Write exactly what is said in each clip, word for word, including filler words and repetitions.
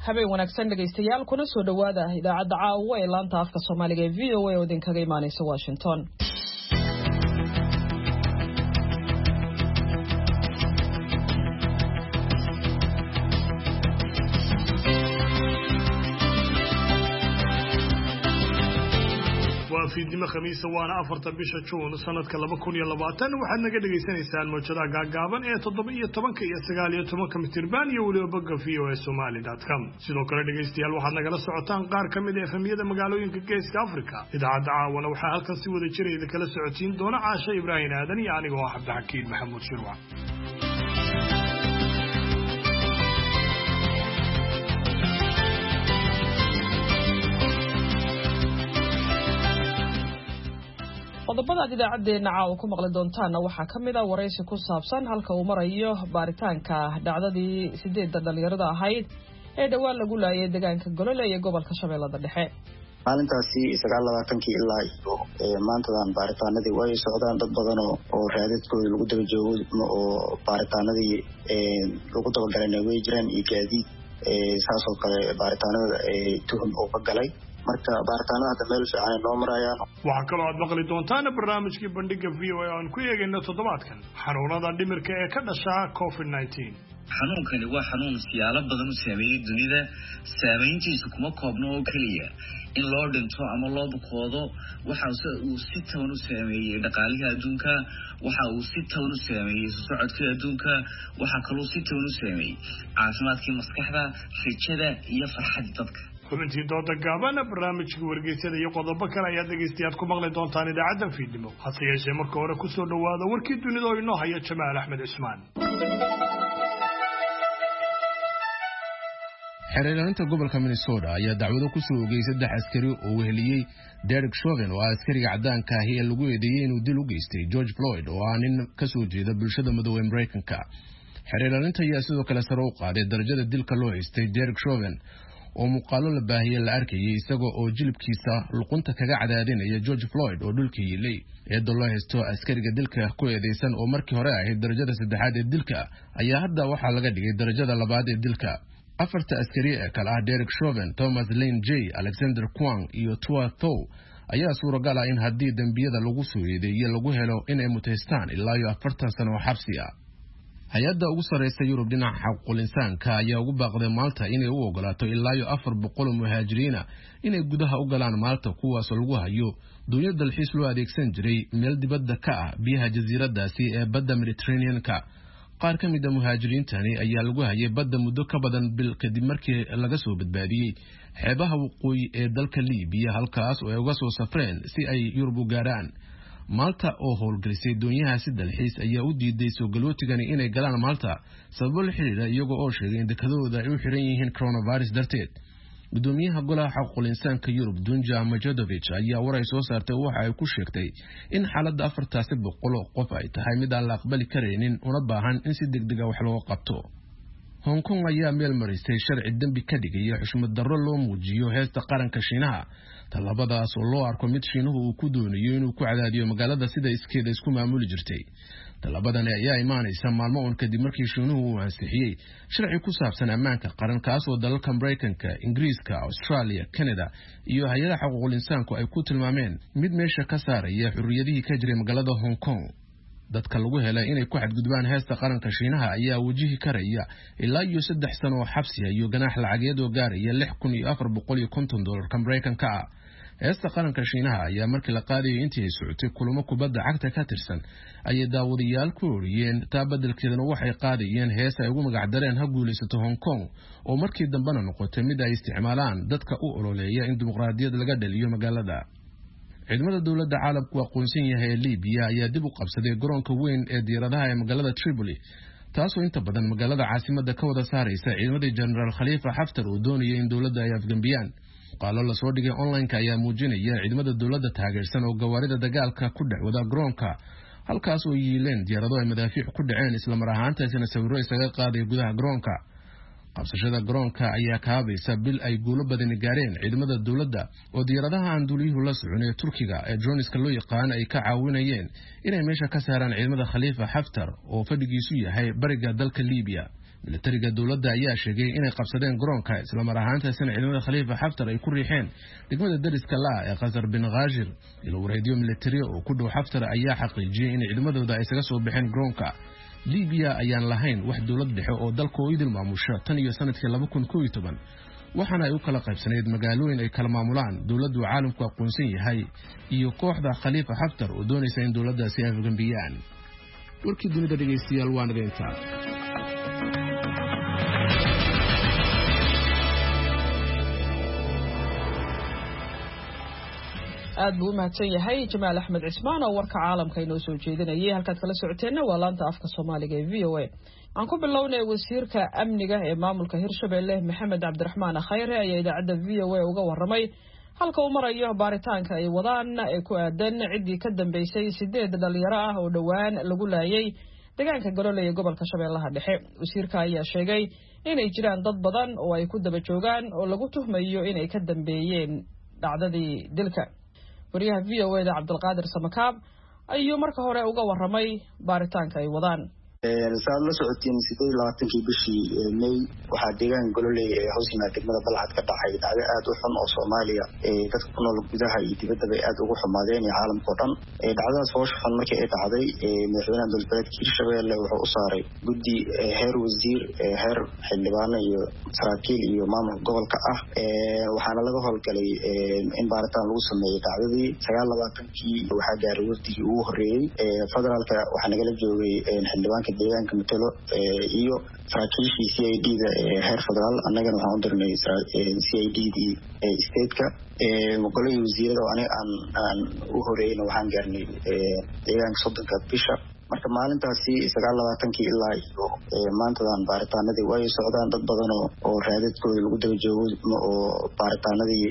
habeen wanaagsan dhageystayaal kuna soo dhawaada idaacadda caawa ee laanta afka Soomaaliga ee V O A oo idinkaga imaanaysa Washington. fiidnimo khamiis waana afarta bisha June sanadka laba kun iyo labaatan waxaad naga dhageysanaysaan mowjadaha gaagaaban ee toddoba iyo toban iyo sagaal iyo toban mitirban iyo waliba bogga v o a somali dot com sidoo kale dhageystayaal waxaad nagala socotaan qaar ka mid ah efemiyada magaalooyinka Geeska Afrika idaacadda caawana waxaa halkan si wada jira idin kala socotiin doona Caasha Ibrahim Aadan iyo aniga oo Cabdixakiin Maxamuud Shirwa. qodobada idaacadeena caawa ku maqli doontaana waxaa kamid ah wareysi ku saabsan halka uu marayo baaritaanka dhacdadii sideedda dhalinyarada ahayd ee dhawaan lagu laayay deegaanka Golole ee gobolka Shabeellada Dhexe. maalintaasi sagaal iyo labaatan ilaa iyo maantadan baaritaanadii way socdaan dad badan oo raadadkooda lagu daba joogo oo baaritaanadii ee lagu daba galay way jiraan iyo gaadiid ee saasoo kale baaritaanada ee tuhum oo ka galay marka baaritaanada hadda meel fiican noo marayaan. waxaa kaloo aad maqli doontaan barnaamijkii bandhiga V O A aan ku eegayna toddobaadkan xanuunada dhimirka ee ka dhasha covid nineteen. xanuunkani waa xanuun siyaalo badan u saameeyay dunida, saameyntiisu kuma koobno oo keliya in loo dhinto ama loo bukoodo. waxa uu si toban u saameeyay dhaqaalaha adduunka, waxa uu si toban u saameeyay socodka adduunka, waxa kaloo si toban u saameeyay caafimaadka maskaxda, rajada iyo farxadda dadka. kulantii dooda gaaban barnaamijka wargeysyada iyo qodobo kale ayaa dhageystayaal ku maqli doontaan idaacadda fiidnimo. hase yeeshee marka hore ku soo dhawaada warkii dunida oo inoo haya Jamaal Axmed Cismaan. xereeraanta gobolka Minnesota ayaa dacwado ku soo oogay saddex askari oo weheliyay Derek Chauvin oo askariga cadaanka ah ee lagu eedeeyay inuu dil u geystay George Floyd oo ah nin ka soo jeeda bulshada madow ee Mareykanka. xereeraanta ayaa sidoo kale sare u qaaday darajada dilka loo haystay Derek Chauvin oo muuqaalo la baahiyay la arkayay isagoo oo jilibkiisa luqunta kaga cadaadinaya George Floyd oo dhulka yilay eedo loo haysto askariga dilka ku eedeysan oo markii hore ahayd darajada saddexaad ee dilka ayaa hadda waxaa laga dhigay darajada labaad ee dilka. afarta askari ee kala ah Derek Chauvin, Thomas Lane J, Alexander Kwang iyo Tua Tho ayaa suuragal ah in haddii dambiyada lagu soo eedeeyay lagu helo inay mutaystaan ilaa iyo afartan sano oo xabsi ah. hay-adda ugu sareysa Yurub dhinaca xuquuqul insaanka ayaa ugu baaqday Malta inay u ogolaato ilaa iyo afar boqol oo muhaajiriina inay gudaha u galaan Malta kuwaas lagu hayo doonyo dalxiis loo adeegsan jiray meel dibadda ka ah biyaha jasiiradaasi ee badda Mediterranean-ka. qaar ka mid ah muhaajiriintani ayaa lagu hayay badda muddo ka badan bil kadib markii laga soo badbaadiyay xeebaha waqooyi ee dalka Liibiya halkaas oo ay uga soo safreen si ay Yurub u gaaraan. Malta oo howlgelisay doonyahaasi dalxiis ayaa u diiday soo galootigani inay galaan Malta sababo la xiriira iyagoo oo sheegay in dekadooda ay u xiran yihiin coronavirus darteed. gudoomiyaha golaha xuquuqul insaanka Yurub Dunja Majodovic ayaa waray soo saartay waxa ay ku sheegtay in xaaladda afartaasi boqol oo qof ay tahay mid aan la aqbali kareynin una baahan in si degdeg ah wax looga qabto. Hong Kong ayaa meel marisay sharci dambi ka dhigaya xushmad darro loo muujiyo heesta qaranka Shiinaha, talabadaas oo loo arko mid Shiinuhu uu ku doonayo inuu ku cadaadiyo magaalada sida iskeeda isku maamuli jirtay. talabadan ayaa imaanaysa maalmo uun kadib markii Shiinuhu uu ansixiyay sharci ku saabsan ammaanka qaran kaas oo dalalka Mareykanka, Ingiriiska, Australia, Canada iyo hay'adaha xuquuqul insaanku ay ku tilmaameen mid meesha ka saaraya xurriyadihii ka jiray magaalada Hong Kong. dadka lagu helay inay ku xadgudbaan heesta qaranka Shiinaha ayaa wajihi karaya ilaa iyo saddex sano oo xabsi iyo ganaax lacageed oo gaaraya lix kun iyo afar boqol iyo konton dollarka Mareykanka ah. heesta qaranka Shiinaha ayaa markii la qaadayay intii ay socotay kulamo kubadda cagta ka tirsan ayay daawadayaal ku oriyeen taa beddelkeedana waxay qaadayeen hees ay ugu magac dareen ha guulaysato Hong Kong oo markii dambena noqotay mid ay isticmaalaan dadka u ololeeya in dimuqraadiyad laga dhaliyo magaalada. ciidamada dawladda caalamku aqoonsan yahay Liibiya ayaa dib u qabsaday garoonka weyn ee diyaaradaha ee magaalada Tripoli taasoo inta badan magaalada caasimadda ka wada saaraysa ciidamadii General Khalifa Haftar oo doonayay in dawladda ay afgambiyaan. qaalo la soo dhigay online-ka ayaa muujinaya ciidamada dawladda taageersan oo gawaarida dagaalka ku dhex wada garoonka halkaas oo yiileen diyaarado ay madaafiic ku dhaceen isla mar ahaantaasina sawirro isaga qaaday gudaha garoonka. qabsashada garoonka ayaa kaabaysa bil ay guulo badan gaareen ciidamada dawladda oo diyaaradaha aan duuliyuhu la socon ee Turkiga ee droniska loo yaqaan ay ka caawinayeen inay meesha ka saaraan ciidamada Khalifa Haftar oo fadhigiisu yahay bariga dalka Liibiya. militariga dowladda ayaa sheegay inay qabsadeen garoonka isla mar ahaantaasina ciidamada khaliifa xaftar ay ku riixeen degmada dariska la ee qasar bin Ghashir ilo wareediyo militari oo ku dhow xaftar ayaa xaqiijiyay in ciidamadooda ay isaga soo baxeen garoonka. Liibiya ayaan lahayn wax dowlad dhexe oo dalka oo idil maamusha tan iyo sanadkii laba kun iyo toban waxaana ay u kala qaybsaneed magaalooyin ay kala maamulaan dowladdu caalamku aqoonsan yahay iyo kooxda khaliifa xaftar oo doonaysa in dowladdaasi ay afgambiyaan. warkii dunida dhegeystayaal waa naga intaa. aad buu u mahadsan yahay Jamaal Axmed Cismaan oo warka caalamka inoo soo jeedinayay. halkaad kala socoteena waa laanta afka Soomaaliga ee V O A. aan ku bilownay wasiirka amniga ee maamulka Hirshabelle Maxamed Cabdiraxmaan Khayre ayaa idaacada V O A uga waramay halka uu marayo baaritaanka ay wadaan ee ku aadan cidii ka dambeysay sideed dhalinyaro ah oo dhawaan lagu laayay deegaanka Golole ee gobolka Shabeellaha Dhexe. wasiirka ayaa sheegay inay jiraan dad badan oo ay ku daba joogaan oo lagu tuhmayo inay ka dambeeyeen dhacdadii dilka. wariyaha V O A da Cabdulqaadir Samakaab ayuu marka hore uga waramay baaritaanka ay wadaan. saad la socotiin siddeed iyo labaatankii bishii May waxaa deegaanka Golole ee hoos yimaada degmada Balcad ka dhacay dhacdo aad u xun oo Soomaaliya ee dadka ku nool gudaha iyo dibadda bay aad ugu xumaadeen iyo caalamka oo dhan. ee dhacdadaas hoosh xun markii ay dhacday madaxweynaha dowladda Hirshabelle wuxuu u saaray guddi heer wasiir heer xildhibaan iyo saraakiil iyo maamulka gobolka ah waxaana laga howlgalay in baaritaan lagu sameeyo dhacdadii sagaal iyo labaatankii waxaa gaaray waqtigii ugu horeeyay federaalka waxaa nagala joogay xildhibaan deegaanka matalo iyo saraakiishii C I D da heer federaal annagana waxaan u dirnay C I D dii stateka golihii wasiirada oo aniga aan aan u horeeyna waxaan gaarnay deegaanka soddonka bisha. marka maalintaasi sagaal iyo labaatankii ilaa iyo maantadan baaritaanadii way socdaan. dad badan oo oo raadadkooda lagu daba joogo oo baaritaanadii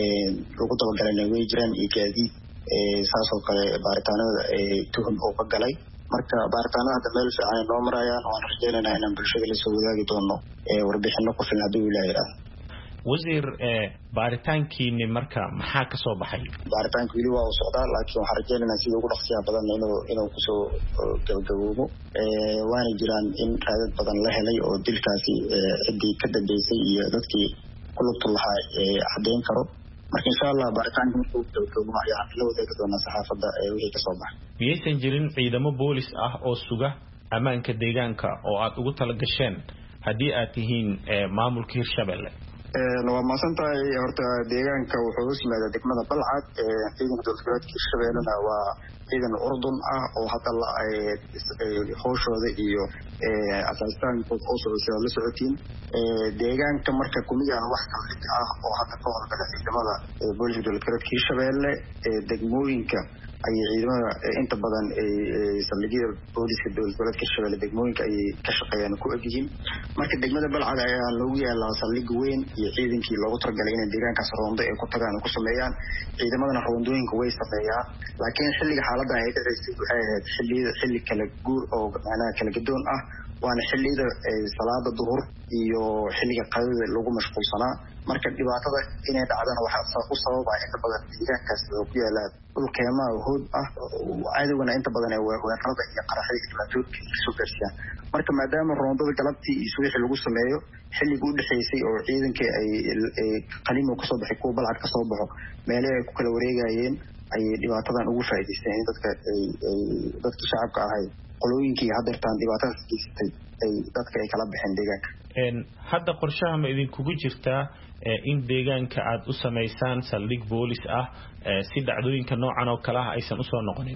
lagu dabagalay way jiraan iyo gaadiid saas oo kale baaritaanada tuhun oo ka galay. marka baaritaanada hadda meel fiican ay noo marayaan waan rajaynaynaa inaan bulshada la soo wadaagi doono warbixino ku filan haddii ilaahay yidhaahdo. wasiir baaritaankiini marka maxaa ka soo baxay? baaritaanka weli waa uu socdaa laakiin waxaan rajaynaynaa sida ugu dhaqsiyaha badan inuu inuu kusoo gabagaboobo. waana jiraan in raadad badan la helay oo dilkaasi ciddii ka dambeysay iyo dadkii ku lugtu lahaa caddeyn karo. marka insha Allah baaritaanka markuu gabagabo ayaan la wadaagi doonaa saxaafadda wixii ka soo baxay. miyaysan jirin ciidamo boolis ah oo suga ammaanka deegaanka oo aad ugu tala gasheen haddii aad tihiin maamulka Hirshabelle? waa maasantahay. horta deegaanka wuxuu hoos yimaadaa degmada Balcad. ciidanka dowladda Hirshabellena waa ciidan urdun ah oo hadda la howshooda iyo asaastaankooda oo socda la socotiin. deegaanka marka kumiyaan wax kale ah oo hadda ka howlgala ciidamada booliska dowladda Hirshabelle degmooyinka ay ciidamada inta badan saldhigyada booliska dowladda Hirshabelle degmooyinka ay ka shaqeeyaan ku egyihiin. marka degmada Balcad ayaa loogu yaalaa saldhig weyn iyo ciidankii loogu talagalay inay deegaankaas roondo ay ku tagaan ku sameeyaan. ciidamadana roondooyinka way sameeyaan laakiin xilliga xaaladda ay dhacaysay waxay ahayd xilliyada xilli kala guur oo macnaha kala gadoon ah waana xilliyada salaada duhur iyo xilliga qadada lagu mashquulsanaa. marka dhibaatada inay dhacdana waxaa u sababa inta badan deegaankaas oo ku yaala dhul keema hood ah cadawgana inta badan ay weerarada iyo qaraxyada iyo dhibaatooyinka soo gaarsiiyaan. marka maadaama roondada galabtii iyo subaxii lagu sameeyo xilliga u dhaxaysay oo ciidanka ay qalimo ka soo baxay kuwa Balcad ka soo baxo meelaha ay ku kala wareegayeen ay dhibaatadan ugu faa'iideysteen in dadka ay dadka shacabka ahay qolooyinkii hadeertaan dhibaatadaas geystay ay dadka ay kala baxeen deegaanka. hadda qorshaha ma idinkugu jirtaa in deegaanka aad u samaysaan saldhig boolis ah si dhacdooyinka noocan oo kale ah aysan u soo noqonin?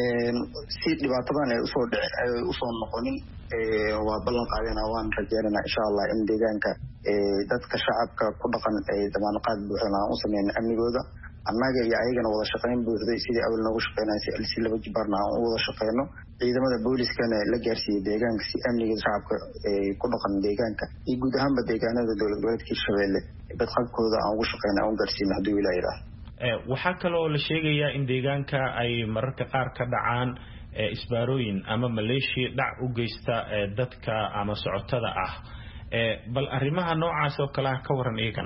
si dhibaatadan ay usoo dhicin usoo noqonin waa ballan qaadana waan rajaynaynaa insha Allah in deegaanka dadka shacabka ku dhaqan ay damaanad buuxda aan u sameeyno amnigooda. annaga iyo ayagana wada shaqayn buuxday sidii awal noogu shaqeynayay si laba jibaarna aan u wada shaqeyno. ciidamada booliskana la gaarsiiyay deegaanka si amniga shacabka ku dhaqan deegaanka iyo guud ahaanba deegaanada dowlad goboleedka Hirshabelle badqabkooda aan ugu shaqeyno aan gaarsiino haddii ilaahay yiraahdo. waxaa kaloo la sheegayaa in deegaanka ay mararka qaar ka dhacaan isbaarooyin ama maleeshiya dhac u geysta dadka ama socotada ah. bal arrimaha noocaas oo kale ka waran iyagana?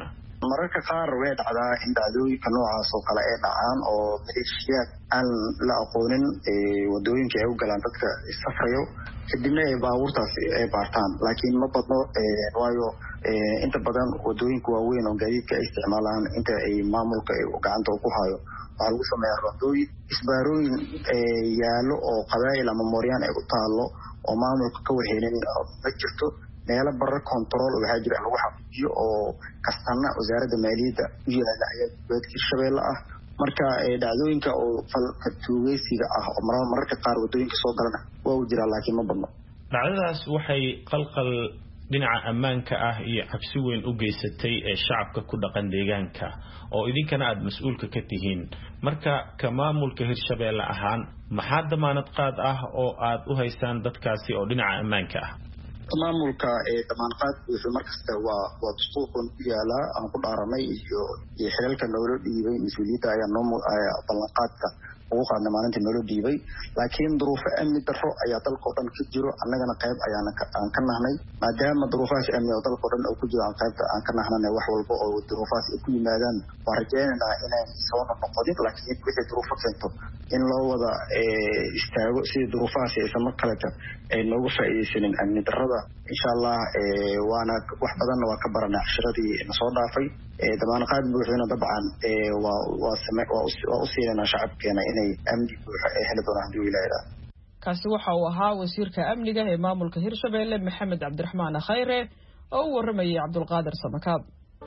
mararka qaar way dhacdaa in dhacdooyinka noocaas oo kale ay dhacaan oo maleeshiyaad aan la aqoonin wadooyinka ay u galaan dadka safrayo kadibna ay baabuurtaas ay baartaan laakiin ma badno waayo inta badan wadooyinka waaweyn oo gaadiidka ay isticmaalaan inta ay maamulka gacanta ku hayo waxaa lagu sameeyaa rondooyin isbaarooyin yaalo oo qabaa'il ama mooryaan ay u taalo oo maamulka ka waxeenin ma jirto meelo barar control waxaa jira lagu xaqiijiyo oo kastana wasaaradda maaliyadda u yaala ayaa gobolka Hirshabelle ah marka dhacdooyinka oo falka tuugeysiga ah oo mararka qaar wadooyinka soo galana waa u jira laakiin ma badno dhacdadaas waxay qalqal dhinaca ammaanka ah iyo cabsi weyn u geysatay ee shacabka ku dhaqan deegaanka oo idinkana aad mas'uulka ka tihiin marka ka maamulka Hirshabelle ahaan maxaa damaanad qaad ah oo aad u haysaan dadkaasi oo dhinaca ammaanka ah maamulka ee damaanad qaad wuxuu markasta waa waa dastuurkan ku yaala aan ku dhaaranay iyo iyo xeelka nolol dhiibay mas'uuliyadda ayaa noo ballan qaadka ugu qaadnay maalinta nolol dhiibay laakiin duruufo amni darro ayaa dalka oo dhan ka jiro annagana qayb ayaan aan ka nahnay maadaama duruufahaas amni oo dalka oo dhan ku jiro aan qaybta aan ka nahnay wax walba oo duruufahaas ay ku yimaadaan waa rajaynaynaa inay soo noqonin laakiin wixii duruufo keento in loo wada istaago sidii duruufahaas aysan mar kale ay noogu faa'iidaysanin amni darrada insha allah waana wax badanna waa ka baranay cashiradii na soo dhaafay damaanad qaad buuxina dabcan waa waa u siinayna shacabkeena inay amni buuxa ay heli doonaan haddii ilaahay kaasi waxa uu ahaa wasiirka amniga ee maamulka Hirshabelle Maxamed Cabdiraxmaan Khayre oo u waramayay Cabdulqaadir Samakaab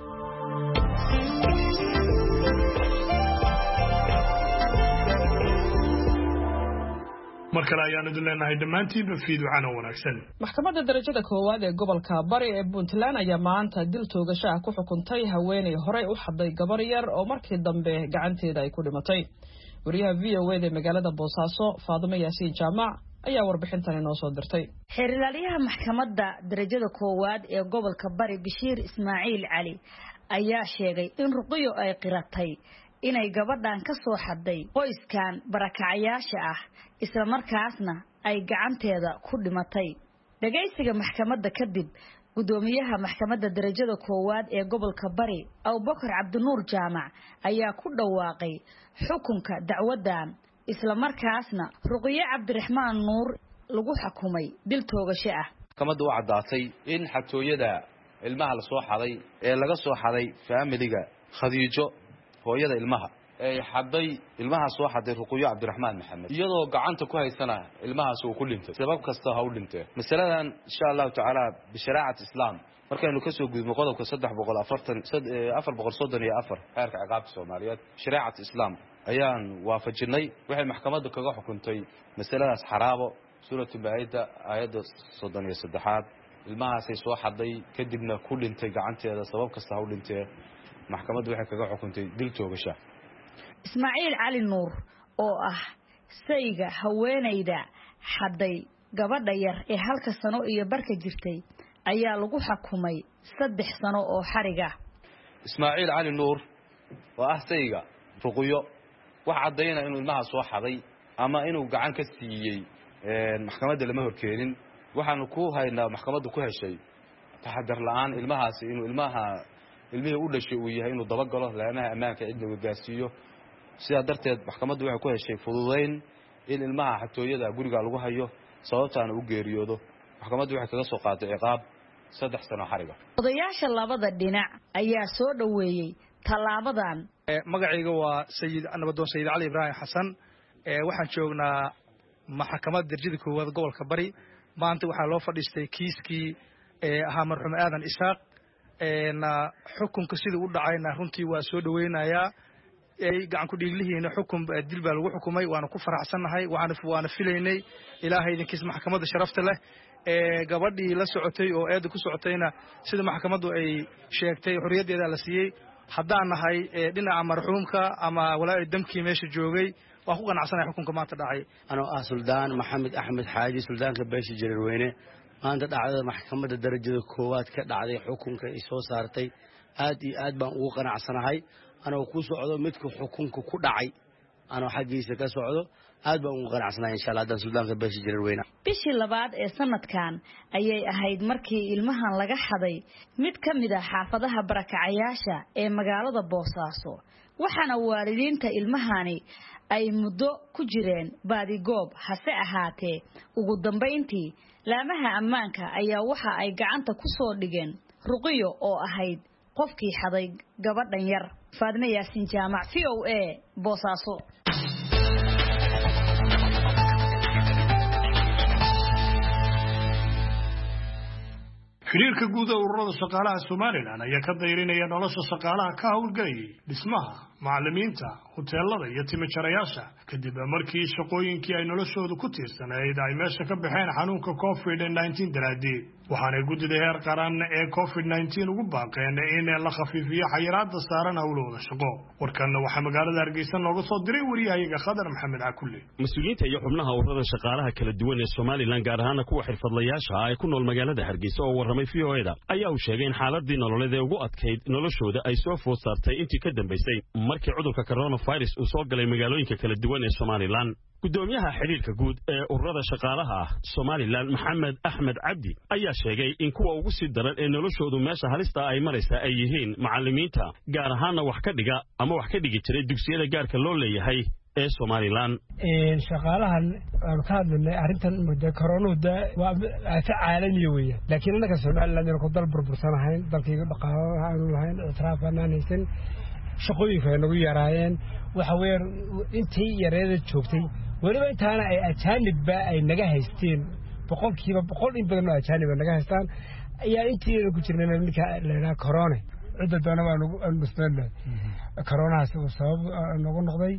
markale ayaan idin leenahay dhammaantiinba fiidwacana wanaagsan maxkamadda darajada koowaad ee gobolka bari ee Puntland ayaa maanta dil toogasho ah ku xukuntay haweeney horey u xaday gabar yar oo markii dambe gacanteeda ay ku dhimatay wariyaha V O A ee magaalada Boosaaso Faadimo Yaasiin Jaamac ayaa warbixintan inoo soo dirtay xiriiryaha maxkamadda darajada koowaad ee gobolka bari Bashiir Ismaaciil Cali ayaa sheegay in ruqiyo ay qiratay inay gabadhan ka soo xaday qoyskan barakacayaasha ah isla markaasna ay gacanteeda ku dhimatay dhageysiga maxkamadda kadib gudoomiyaha maxkamadda darajada koowaad ee gobolka bari Abubakar Cabdinuur Jaamac ayaa ku dhawaaqay xukunka dacwadan isla markaasna ruqiyo Cabdiraxmaan Nuur lagu xukumay dil toogasho ah maxkamaddu u cadaatay in xatooyada ilmaha la soo xaday ee laga soo xaday familiga Khadiijo hooyada ilmaha ay xaday ilmaha soo xaday ruqiyo Cabdiraxmaan Maxamed iyadoo gacanta ku haysana ilmahaas uu ku dhintay sabab kasta ha u dhintay masaladan insha Allah ta'ala bi shariicada islaam markaynu ka soo gudubno qodobka saddex boqol afartan afar boqol soddon iyo afar xeerka ciqaabta Soomaaliyeed shariicada islaam ayaan waafajinay waxay maxkamaddu kaga xukuntay masaladaas xaraabo suuratu Maa'ida aayadda soddon iyo saddex ilmahaas ay soo xaday kadibna ku dhintay gacanteeda sabab kasta ha u dhintay maxkamaddu waxay kaga xukuntay dil toogasho Ismaaciil Cali Nuur oo ah sayga haweeneyda xaday gabadha yar ee halka sano iyo barka jirtay ayaa lagu xukumay saddex sano oo xariga Ismaaciil Cali Nuur oo ah sayga ruqiyo wax cadayna inuu ilmaha soo xaday ama inuu gacan ka siiyay maxkamadda lama horkeenin waxaanu ku haynaa maxkamaddu ku heshay taxadar la'aan ilmahaasi inuu ilmaha ilmihii u dhashay uu yahay inuu daba galo laamaha ammaanka cidna uu gaarsiiyo sida darteed maxkamaddu waxay ku heshay fududeyn in ilmaha xatooyada guriga lagu hayo sababtaana u geeriyoodo maxkamaddu waxay kaga soo qaaday ciqaab saddex sano xariga odayaasha labada dhinac ayaa soo dhaweeyay talaabadan magacayga waa sayid nabadoon sayid Cali Ibrahim Xasan ee waxaan joognaa maxkamadda darajada koowaad gobolka bari maanta waxaa loo fadhiistay kiiskii ee ahaa marxuum aadan Isaaq na xukunka sidii u dhacayna runtii waa soo dhaweynayaa ay gacan ku dhiiglihiina xukun dil baa lagu xukumay waana ku faraxsanahay waana waana filaynay ilaahay idinkiis maxkamadda sharafta leh ee gabadhii la socotay oo eed ku socotayna sida maxkamaddu ay sheegtay xuriyadeeda la siiyay haddaan nahay dhinaca marxuumka ama walaalay damkii meesha joogay waa ku qanacsanahay xukunka maanta dhacay anoo ah Suldaan Maxamed Axmed Xaaji suldaanka beesha Jareerweyne maanta dhacdada maxkamadda darajada koowaad ka dhacday xukunka ay soo saartay aad iyo aad baan ugu qanacsanahay anoo ku socdo midka xukunka ku dhacay anoo xaggiisa ka socdo aad baan ugu qanacsanahay insha Allah haddaan suldaanka beesha jirar weyne bishii labaad ee sanadkan ayay ahayd markii ilmahan laga xaday mid ka mid ah xaafadaha barakacayaasha ee magaalada Boosaaso waxaana waalidiinta ilmahani ay muddo ku jireen baadigoob hase ahaatee ugu dambeyntii laamaha ammaanka ayaa waxa ay gacanta ku soo dhigeen Ruqiyo oo ahayd qofkii xaday gabadhan yar Faadma Yaasin Jaamac V O A Boosaaso xiriirka guud ee ururada shaqaalaha Soomaaliland ayaa ka dayrinaya nolosha shaqaalaha ka hawlgalaya dhismaha macallimiinta hoteelada iyo timajarayaasha kadib markii shaqooyinkii ay noloshoodu ku tiirsanayd ay meesha ka baxeen xanuunka covid nineteen daraadii waxaana guddida heer qaran ee covid nineteen ugu baaqeen in la khafiifiyo xayiraadda saaran hawlahooda shaqo warkanna waxaa magaalada Hargeysa nooga soo diray wariyahayaga Khadar Maxamed Cakulle mas'uuliyiinta iyo xubnaha ururada shaqaalaha kala duwan ee Soomaaliland gaar ahaan kuwa xirfadlayaasha ah ee ku nool magaalada Hargeysa oo warramay V O A ayaa u sheegay in xaaladii nololeed ee ugu adkayd noloshooda ay soo food saartay intii ka dambeysay markii cudurka coronavirus uu soo galay magaalooyinka kala duwan ee Soomaaliland gudoomiyaha xiriirka guud ee ururada shaqaalaha Soomaaliland Maxamed Axmed Cabdi ayaa sheegay in kuwa ugu sii daran ee noloshoodu meesha halista ay maraysa ay yihiin macallimiinta gaar ahaan wax ka dhiga ama wax ka dhigi jiray dugsiyada gaarka loo leeyahay ee Soomaaliland in shaqaalahan aan ka hadlaynay arintan muddo corona waa aata caalami weeyaan laakiin anaga Soomaaliland inuu dal burbursanahay dalkayga dhaqaalaha aanu lahayn itraaf aanaysan shaqooyinka ay nagu yaraayeen waxa weeyaan intii yareeda joogtay waliba intaana ay ajaanib ba ay naga haysteen boqolkiiba boqol in badan oo ajaanib naga haystaan ayaa intii ku jirnay ninka leeyahay corona cid doona waa nagu musnad corona sabab nagu noqday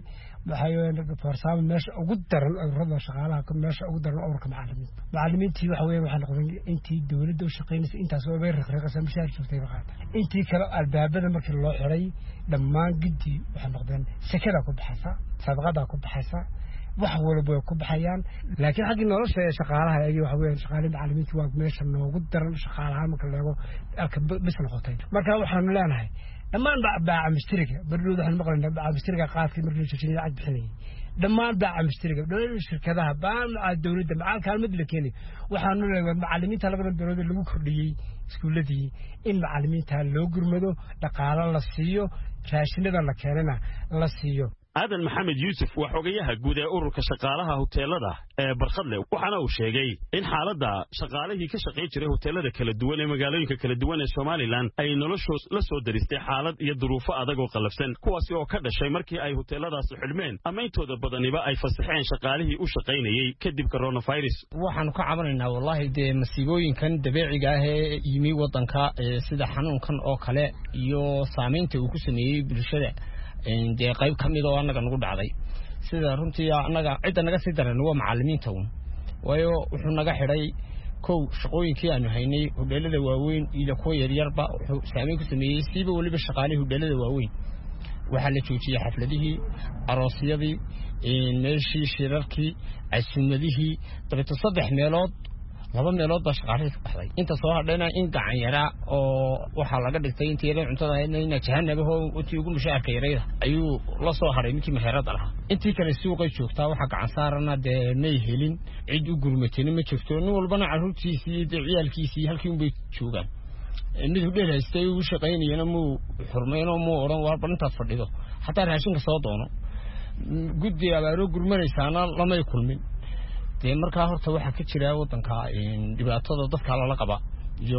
waxay farsaamo meesha ugu daran ururada shaqaalaha ka meesha ugu daran ururka macallimiinta macallimiintii waxa weeyaan waxa noqday intii dawladda u shaqeynaysa intaas oo bay raqraqaysan mishaar joogtay qaata intii kale albaabada markii loo xiray dhammaan gidi waxa noqdeen sakada ku baxaysa sadaqada ku baxaysa wax walba ku baxayaan laakiin xaqi nolosha shaqaalaha ay waxa weeyaan shaqaalaha macallimiinta waa meesha noogu daran shaqaalaha marka laga alka bis noqotay marka waxaan leenahay dhammaan baaca mustariga barnaamij waxaan maqlaynaa baaca mustariga qaadkii markii la joojiyay cad bixinay dhammaan baaca mustariga dhammaan shirkadaha baaca dawladda macal kaalmad la keenay waxaan leeyahay macallimiinta labada dawladda lagu kordhiyay iskuuladii in macallimiinta loo gurmado dhaqaale la siiyo raashinada la keenana la siiyo aadan maxamed yuusuf waa xogayaha guud ee ururka shaqaalaha hoteelada ee Barqadle waxaana uu sheegay in xaaladda shaqaalihii ka shaqeyn jiray hoteelada kala duwan ee magaalooyinka kala duwan ee Soomaaliland ay noloshooda la soo daristay xaalad iyo duruufo adag oo qalafsan kuwaas oo ka dhashay markii ay hoteeladaas xulmeen ama intooda badaniba ay fasaxeen shaqaalihii u shaqeynayay kadib coronavirus waxaan ka cabanaynaa wallahi de masiibooyinkan dabeeciga ah ee yimi wadanka sida xanuunkan oo kale iyo saameynta uu ku sameeyay bulshada indee qayb kamid oo anaga nagu dhacday sida runtii anaga cid anaga si daran waa macallimiinta uu wayo wuxuu naga xiray kow shaqooyinkii aanu haynay hudheelada waaweyn iyo kuwa yar yarba wuxuu saameyn ku sameeyay siiba waliba shaqaalihii hudheelada waaweyn waxa la joojiyay xafladihii aroosyadii in meeshii shirarkii casuumadihii dabta saddex meelood laba meelood ba shaqaalihii ka baxday inta soo hadhayna in gacan yara oo waxa laga dhigtay intii yar cuntada ayna jahanabo intii ugu mushaarka yareeyay ayuu la soo haray midkii meherada lahaa intii kale suuqay joogtaa waxa gacan saarana de may helin cid u gurmateen ma jirto nin walbana caruurtiisii iyo ciyaalkiisii halkii un bay joogaan mid u dheeraystay uu shaqeynayna muu xurmeeno muu oran war barintaas fadhido hataa raashinka soo doono guddi abaaro gurmanaysaana lamay kulmin de markaa horta waxa ka jira wadanka in dhibaatada dadka la qaba iyo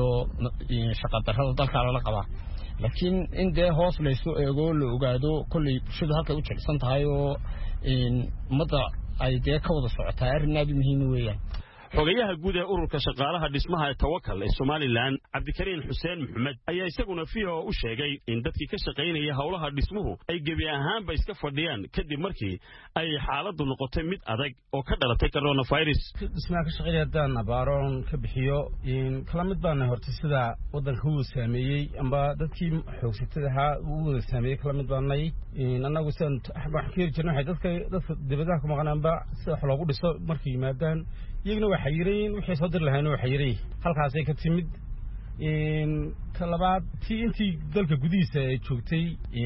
shaqo darrada dadka la qaba laakiin in de hoos la soo eego la ogaado kulli bulshada halka u jilsan tahay oo in mada ay de ka wada socotaa arrin aad muhiim weeyaan xogayaha guud ee ururka shaqaalaha dhismaha ee Tawakkal ee Soomaaliland Cabdikariin Xuseen Maxamed ayaa isaguna V O A u sheegay in dadkii ka shaqeynaya hawlaha dhismuhu ay gebi ahaanba iska fadhiyaan kadib markii ay xaaladdu noqotay mid adag oo ka dhalatay coronavirus dhismaha ka shaqeynaya daan abaaroon ka bixiyo in kala mid baan horta sida wadanka uu saameeyay amba dadkii xoogsatada ahaa uu wada saameeyay kala mid baanay in anagu san wax ka jirnay dadka dadka dibadaha ku maqnaanba sida wax loogu dhiso markii yimaadaan iyaguna waxa yireen wixii soo dir lahayn waxa yireen halkaas ay ka timid ka labaad tii intii dalka gudihiisa ay joogtay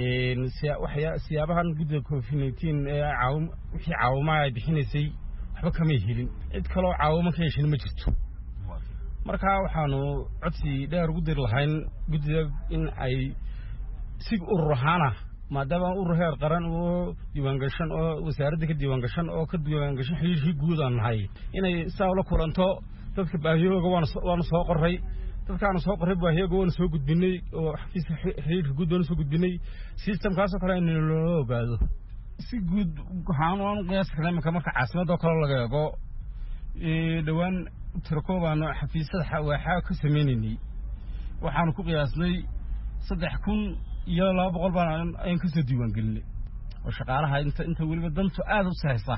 siyaabahan guddiga covid nineteen ee caawim wixii caawima ay bixinaysay waxba kamay helin cid kaloo caawimo ka heshin ma jirto marka waxaanu codsi dheer ugu dir lahayn guddiga in ay si urur ahaana maadaama urur heer qaran oo diiwaangashan oo wasaaradda ka diiwaangashan oo ka diiwaangashan xiriirkii guud aan nahay inay saa ula kulanto dadka baahiyooga waana soo qoray dadkaanu soo qoray baahiyooga waana soo gudbinay oo xafiiska xiriirka guud waana soo gudbinay systemkaasoo kale in loo ogaado si guud waxaan u qiyaasi karnaa iminka marka caasimadoo kale laga eego dhowaan tirakoobaanu xafiisyada waaxaa ka sameynaynay waxaanu ku qiyaasnay saddex kun iyo laba boqol baan ayaan kasoo diiwaan gelinay oo shaqaalaha inta inta weliba dantu aada u sahaysa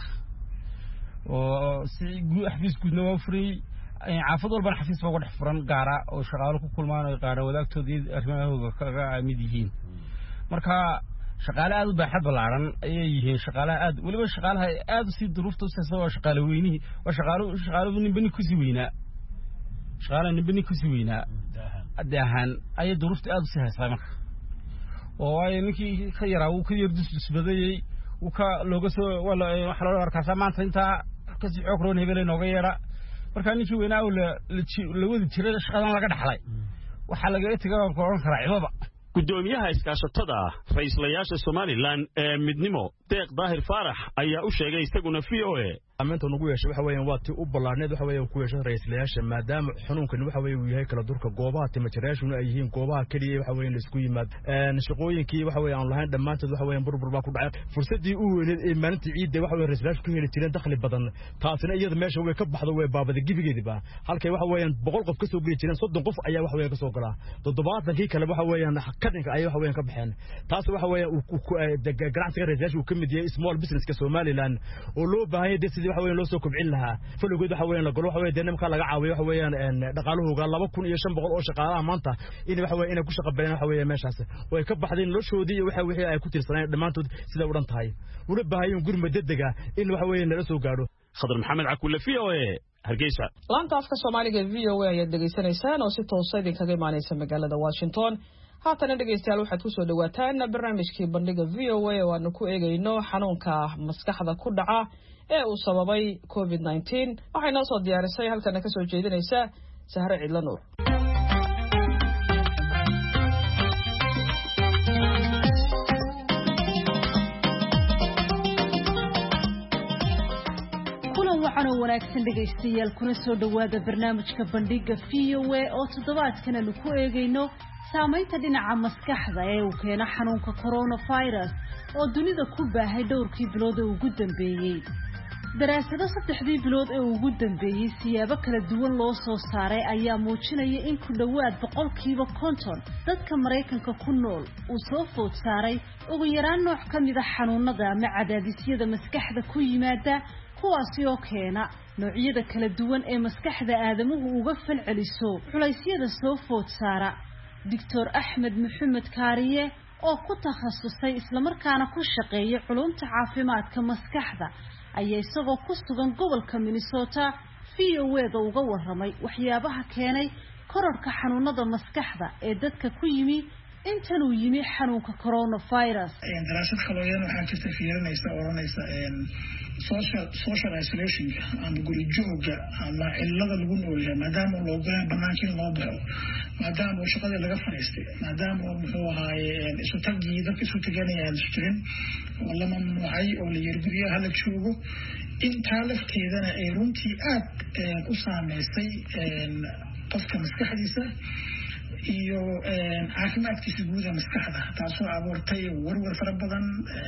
oo si xafiis guudna waa furay caafad walbana xafiis baa uga dhex furan gaara oo shaqaalo ku kulmaan oo qaara wadaagtoodii arrimahooda kaga mid yihiin marka shaqaale aada u baaxad ballaaran ayay yihiin shaqaalaha aad weliba shaqaalaha aada usii duruufta usahaysa waa shaqaale weynihii waa shaqaalo shaqaaluhu ninba nin kusii weynaa shaqaalaha ninba nin kusii weynaa adde ahaan ayay duruufta aada usii haysaa marka oo ay ninkii ka yaraa wuu ka yar dusdusbadayey wuu ka looga soo waxa loo arkaasaa maanta intaa kasii xoog roon hebele nooga yeedha markaa ninkii weynaa la wadi jiray shaqadan laga dhaxlay waxaa lagaga tegay waan ku odhan karaa cibaba gudoomiyaha iskaashatada ra'iislayaasha Somaliland ee midnimo deeq daahir faarax ayaa u sheegay isaguna V O A amaanta ugu yeeshay waxa weeyaan waa tii u ballaaneed waxa weeyaan ku yeeshay ra'iislayaasha maadaama xanuunkan waxa weeyaan uu yahay kala durka goobaha timajireeshuna ay yihiin goobaha kaliya waxa weeyaan isku yimaad een shaqooyinkii waxa weeyaan lahayn dhamaantood waxa weeyaan burbur baa ku dhacay fursadii uu weyneed ee maalintii ciidda waxa weeyaan ra'iislayaashu ku heli jireen dakhli badan taasina iyada meesha way ka baxdo way baabada gibigeediba halkay waxa weeyaan boqol qof ka soo gali jireen soddon qof ayaa waxa weeyaan ka soo galaa toddobaatankii kale waxa weeyaan kadinka ay waxa weeyaan ka baxeen taas waxa weeyaan ganacsiga ra'iislayaashu uu ka mid yahay small business ka Somaliland oo loo baahan yahay sidii waxa weeyaan loo soo kobcin lahaa faligood waxa weeyaan la galo waxa weeyaan deegaanka laga caawiyo waxa weeyaan dhaqaalahooga laba kun iyo shan boqol oo shaqaalaha maanta in waxa weeyaan inay ku shaqabeeyaan waxa weeyaan meeshaas way ka baxdeen noloshoodii waxa wixii ay ku tirsanayeen dhamaantood sida u dhan tahay una baahayo gurmad degdega in waxa weeyaan nala soo gaaro khadar maxamed cakulle V O A hargeysa laanta afka Soomaaliga V O A ayaad dhageysanaysaan oo si toos ah idinkaga imaanaysa magaalada Washington haatan dhageystayaal waxaad ku soo dhawaataan barnaamijkii bandhiga V O A oo aanu ku eegayno xanuunka maskaxda ku dhaca ee uu sababay covid nineteen waxay noo soo diyaarisay halkana ka soo jeedinaysa Sahre Cidla Nuur waxaan wanaagsan dhageystayaal kuna soo dhawaada barnaamijka bandhiga V O A oo toddobaadkan aanu ku eegayno saamaynta dhinaca maskaxda ee uu keeno xanuunka coronavirus oo dunida ku baahay dhowrkii bilood ee ugu dambeeyay daraasado saddexdii bilood ee ugu dambeeyay siyaabo kala duwan loo soo saaray ayaa muujinaya in ku dhowaad boqolkiiba konton dadka Mareykanka ku nool uu soo food saaray ugu yaraan nooc ka mid ah xanuunada ama cadaadisyada maskaxda ku yimaada kuwaasi oo keena noocyada kala duwan ee maskaxda aadamuhu uga falceliso culaysyada soo food saara Doctor Ahmed Maxamed Kaariye oo ku takhasusay isla markaana ku shaqeeya culumta caafimaadka maskaxda ayaa isagoo ku sugan gobolka Minnesota V O A-da uga warramay waxyaabaha keenay kororka xanuunada maskaxda ee dadka ku yimi intan uu yimi xanuunka coronavirus daraasad kalooyan waxaa jirta fiirinaysa oranaysa social social isolation ama guri jooga ama cilada lagu noolyahay maadaama loo go'aan banaanka loo baxo maadaama shaqada laga fariistay maadaama muxuu ahaay isu tagii dadka isu taganayaan jirin wala mamnuucay oo la yarguriyo hala joogo inta lafteedana ay runtii aad u saameysay qofka maskaxdiisa iyo caafimaadkiisa guud ee maskaxda taasoo abuurtay warwar fara badan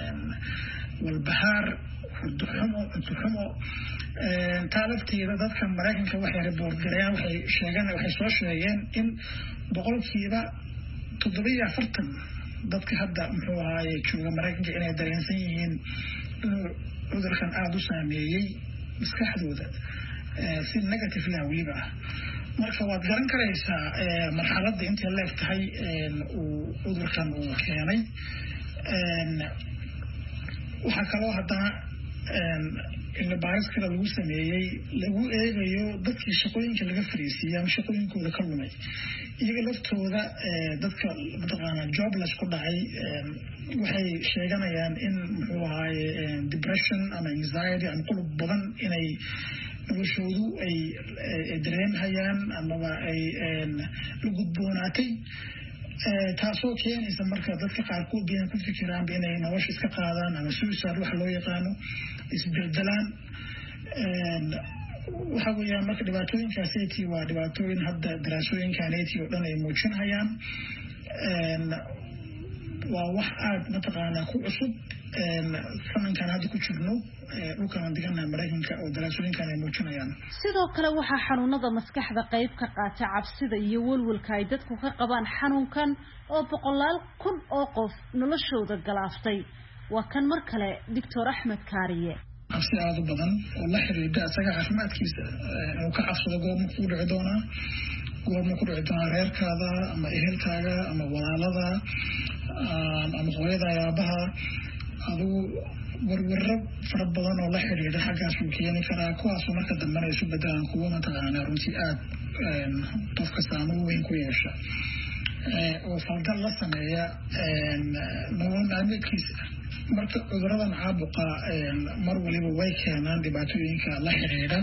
walbahaar hurduxumo cuntuxumo taalafteeda dadka Mareykanka waxay report gareeyaan waxay sheegeen waxay soo sheegeen in boqolkiiba toddoba iyo afartan dadka hadda muxuu ahaay jooga Mareykanka inay dareensan yihiin inuu cudurkan aad u saameeyay maskaxdooda si negative la weliba marka waad garan karaysaa marxaladda inta leeg tahay uu cudurkan uu keenay waxa kaloo haddana cilmi baaris kale lagu sameeyey lagu eegayo dadkii shaqooyinka laga fariisiiyey ama shaqooyinkooda ka lumay iyaga laftooda dadka mataqaanaa jobless ku dhacay waxay sheeganayaan in muxuu ahaaye depression ama anxiety ama qulub badan inay noloshoodu ay dareemhayaan amaba ay la gudboonaatay taasoo keenaysa marka dadka qaarkood inay ku fikiraanba inay nolosha iska qaadaan ama suicide waxa loo yaqaano isbirdelaan waxa weeyaan marka dhibaatooyinkaaseti waa dhibaatooyin hadda daraasooyinkaneti oo dhan ay muujinayaan waa wax aada mataqaanaa ku cusub sanadkan hadda ku jirno dhulkaan deganaha maraykanka oo daraasooyinkan ay muujinayaan sidoo kale waxaa xanuunada maskaxda qayb ka qaata cabsida iyo walwalka ay dadku ka qabaan xanuunkan oo boqolaal kun oo qof noloshooda galaaftay waa kan mar kale doctor axmed kaariye cabsi aada u badan oo la xiriidha isaga caafimaadkiisa inuu ka cabsado goorma kugu dhici doonaa goorma ku dhici doonaa reerkaada ama ehelkaaga ama walaalada ama hooyada aabaha adigu warwaro fara badan oo la xiriidha xaggaas uu keeni karaa kuwaasoo marka dambena isu bedelaan kuwa mataqaanaa runtii aada qofka saameyn weyn ku yeesha oo falgal la sameeya nolol maalmeedkiisa marka cuduradan caabuqa mar waliba way keenaan dhibaatooyinka la xiriidha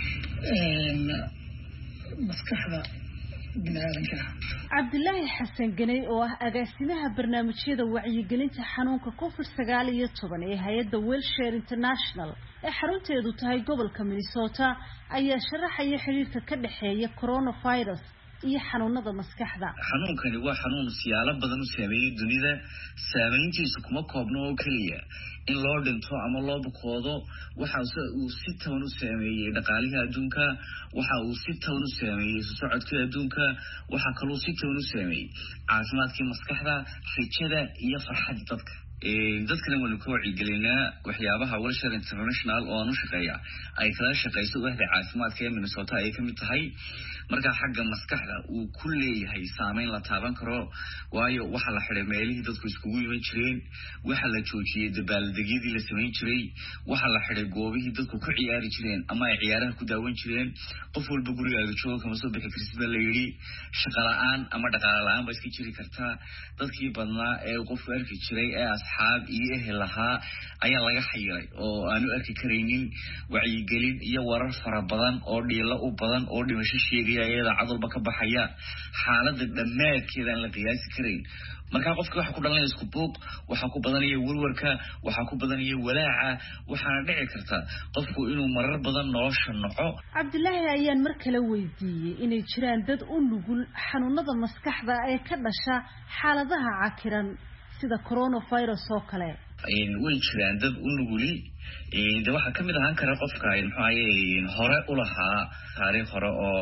maskaxda biniaadanka cabdilaahi xasan ganey oo ah agaasimaha barnaamijyada wacyigelinta xanuunka covid sagaal iyo toban ee hay-adda Welshare International ee xarunteedu tahay gobolka Minnesota ayaa sharaxaya xiriirka ka dhexeeya coronavirus iyo xanuunada maskaxda. xanuunkani waa xanuun siyaalo badan u saameeyay dunida, saameyntiisu kuma koobno oo kaliya in loo dhinto ama loo bukoodo. waxa uu si toban u saameeyay dhaqaalaha adduunka, waxa uu si toban u saameeyay socodka adduunka, waxa kaloo si toban u saameeyay caafimaadka maskaxda, rajada iyo farxadda dadka. dadkana wanu ka wacyigelinaa waxyaabaha Welshare International oo aanu shaqeeya ay kala shaqeyso waaxda caafimaadka ee Minnesota ay kamid tahay. marka xagga maskaxda uu ku leeyahay saameyn la taaban karo, waayo waxa la xiray meelihii dadku iskugu iman jireen, waxa la joojiyay dabaaldegyadii la sameyn jiray, waxa la xiray goobihii dadku ku ciyaari jireen ama ay ciyaaraha ku daawan jireen. qof walba gurigaaga jooga kama soo bixi kartid baa la yidhi. shaqo la'aan ama dhaqaale la'aan ba iska jiri kartaa. dadkii badnaa ee qofku arki jiray ee asxaab iyo ehel lahaa ayaa laga xayiray oo aanu arki karaynin. wacyigelin iyo warar fara badan oo dhiilo u badan oo dhimasho sheegaya iyada cadalba ka baxaya, xaaladda dhammaadkeeda aan la qiyaasi karayn. marka qofka waxa ku dhalanaya isku buuq, waxa ku badanaya warwarka, waxa ku badanaya walaaca, waxaana dhici karta qofku inuu marar badan nolosha noco. cabdilaahi ayaan mar kale weydiiyey inay jiraan dad u nugul xanuunada maskaxda ee ka dhasha xaaladaha cakiran sida coronavirus oo kale. way jiraan dad u nuguli de waxa kamid ahaan kara qofka maxay hore u lahaa taariikh hore oo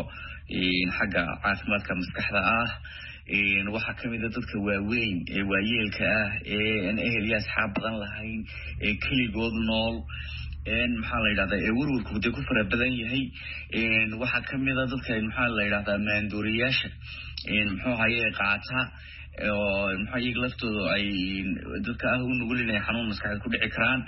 xagga caafimaadka maskaxda ah. waxa kamid ah dadka waaweyn ee waayeelka ah ee aan ehel iyo asxaab badan lahayn ee keligood nool een maxaa la yiraahdaa ee warwarku dee ku fara badan yahay. waxa kamid ah dadka maxaa la yiraahdaa maandooriyaasha een muxuu haye qaata oo maxay iyaga laftooda ay dadka ah u nugul inay xanuun maskaxeed ku dhici karaan.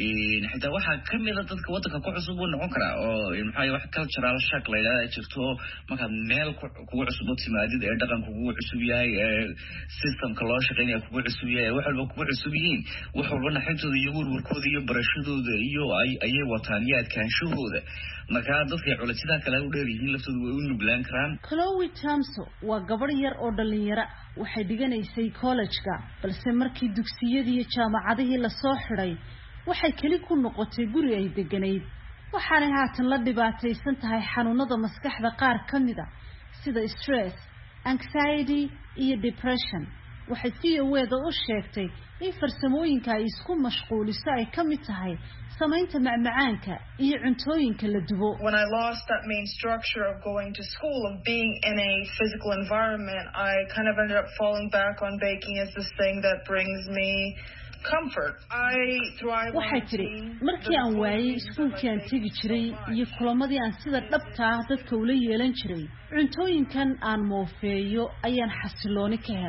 xitaa waxaa kamid ah dadka wadanka ku cusub uu noqon karaa oo maxay wax cultural shock la yiraahdo jirto markaad meel kugu cusub timaadid ee dhaqanka kugu cusub yahay ee systemka loo shaqeynaya kugu cusub yahay wax walba kugu cusub yihiin wax walba naxintooda iyo warwarkooda iyo barashadooda iyo ay ayay wataan yaadkaanshahooda. marka dadka culaysyada kale u dheer yihiin laftooda way u nuglaan karaan. Chloe Thompson waa gabar yar oo dhalinyaro waxay dhiganaysay college-ka balse markii dugsiyadii iyo jaamacadihii la soo xiray waxay kali ku noqotay guri ay deganayd. waxaana haatan la dhibaataysan tahay xanuunada maskaxda qaar kamid ah sida stress, anxiety iyo depression. waxay si weeda u sheegtay in farsamooyinka ay isku mashquuliso ay kamid tahay samaynta macmacaanka iyo cuntooyinka la dubo. When I lost that main structure of going to school and being in a physical environment, I kind of ended up falling back on baking as this thing that brings me comfort. I thrive on waxay tiri markii aan waayay iskuulkii aan tegi jiray iyo kulamadii aan sida dhabta ah dadka ula yeelan jiray, cuntooyinkan aan moofeeyo ayaan xasilooni ka helaa.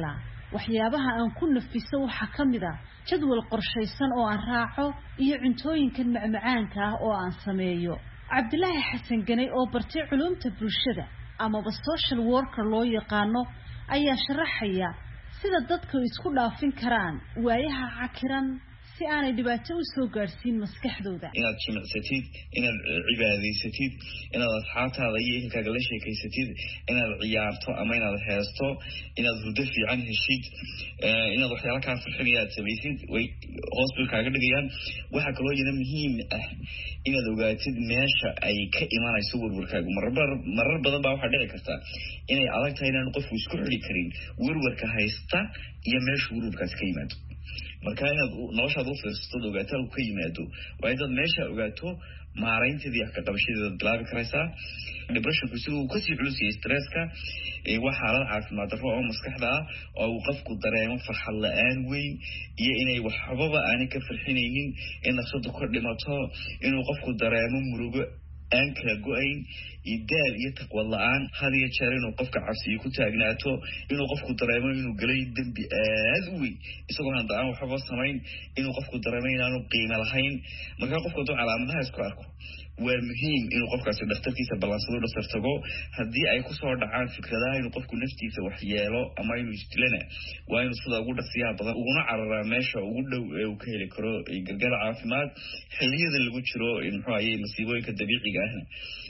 waxyaabaha aan ku nafiso waxa ka mid ah jadwal qorshaysan oo aan raaco iyo cuntooyinkan macmacaanka ah oo aan sameeyo cabdilaahi xasan ganay oo bartay culuumta bulshada amaba social worker loo yaqaano ayaa sharaxaya sida dadku isku dhaafin karaan waayaha cakiran si aanay dhibaato u soo gaarsiin maskaxdooda inaad jimicsatid inaad cibaadaysatid inaad asxaabtaada iyo ehelkaaga la sheekaysatid inaad ciyaarto ama inaad heesto inaad hurdo fiican heshid inaad waxyaala kaa farxinaya aad samaysid way hoos bay kaaga dhigayaan waxaa kaloo jira muhiim ah inaad ogaatid meesha ay ka imanayso warwarkaagu marar badan baa waxaa dhici karta inay adag tahay inaan qofku isku xidhi karin warwarka haysta iyo meesha warwarkaasi ka yimaado marka inaad noloshaada u fiirsato ogaataa uu ka yimaado waa inaad meesha ogaato maaraynteedii wax ka qabashadeeda bilaabi karaysaa depressionku isaga uu kasii culusiyay stresska waa xaalad caafimaad darro oo maskaxda ah oo uu qofku dareemo farxad la-aan weyn iyo inay waxbaba aanay ka farxinaynin in nafsadu kor dhimato inuu qofku dareemo murugo aan kala go-ayn idaal iyo taqwad la-aan had iyo jeer inuu qofka cabsiyo ku taagnaato inuu qofku dareemo inuu galay dembi aad u weyn isagoo hadda aan waxba samayn inuu qofku dareemo inaanu qiimo lahayn markaa qofku hadduu calaamadaha isku arko waa muhiim inuu qofkaasi dhakhtarkiisa ballaansado dhasar tago haddii ay kusoo dhacaan fikradaha inuu qofku naftiisa wax yeelo ama inuu isdilana waa inuu sida ugu dhaqsiyaha badan uguna cararaa meesha ugu dhow ee uu ka heli karo gargaar caafimaad xilliyada lagu jiro muxuu ahaye masiibooyinka dabiiciga ahna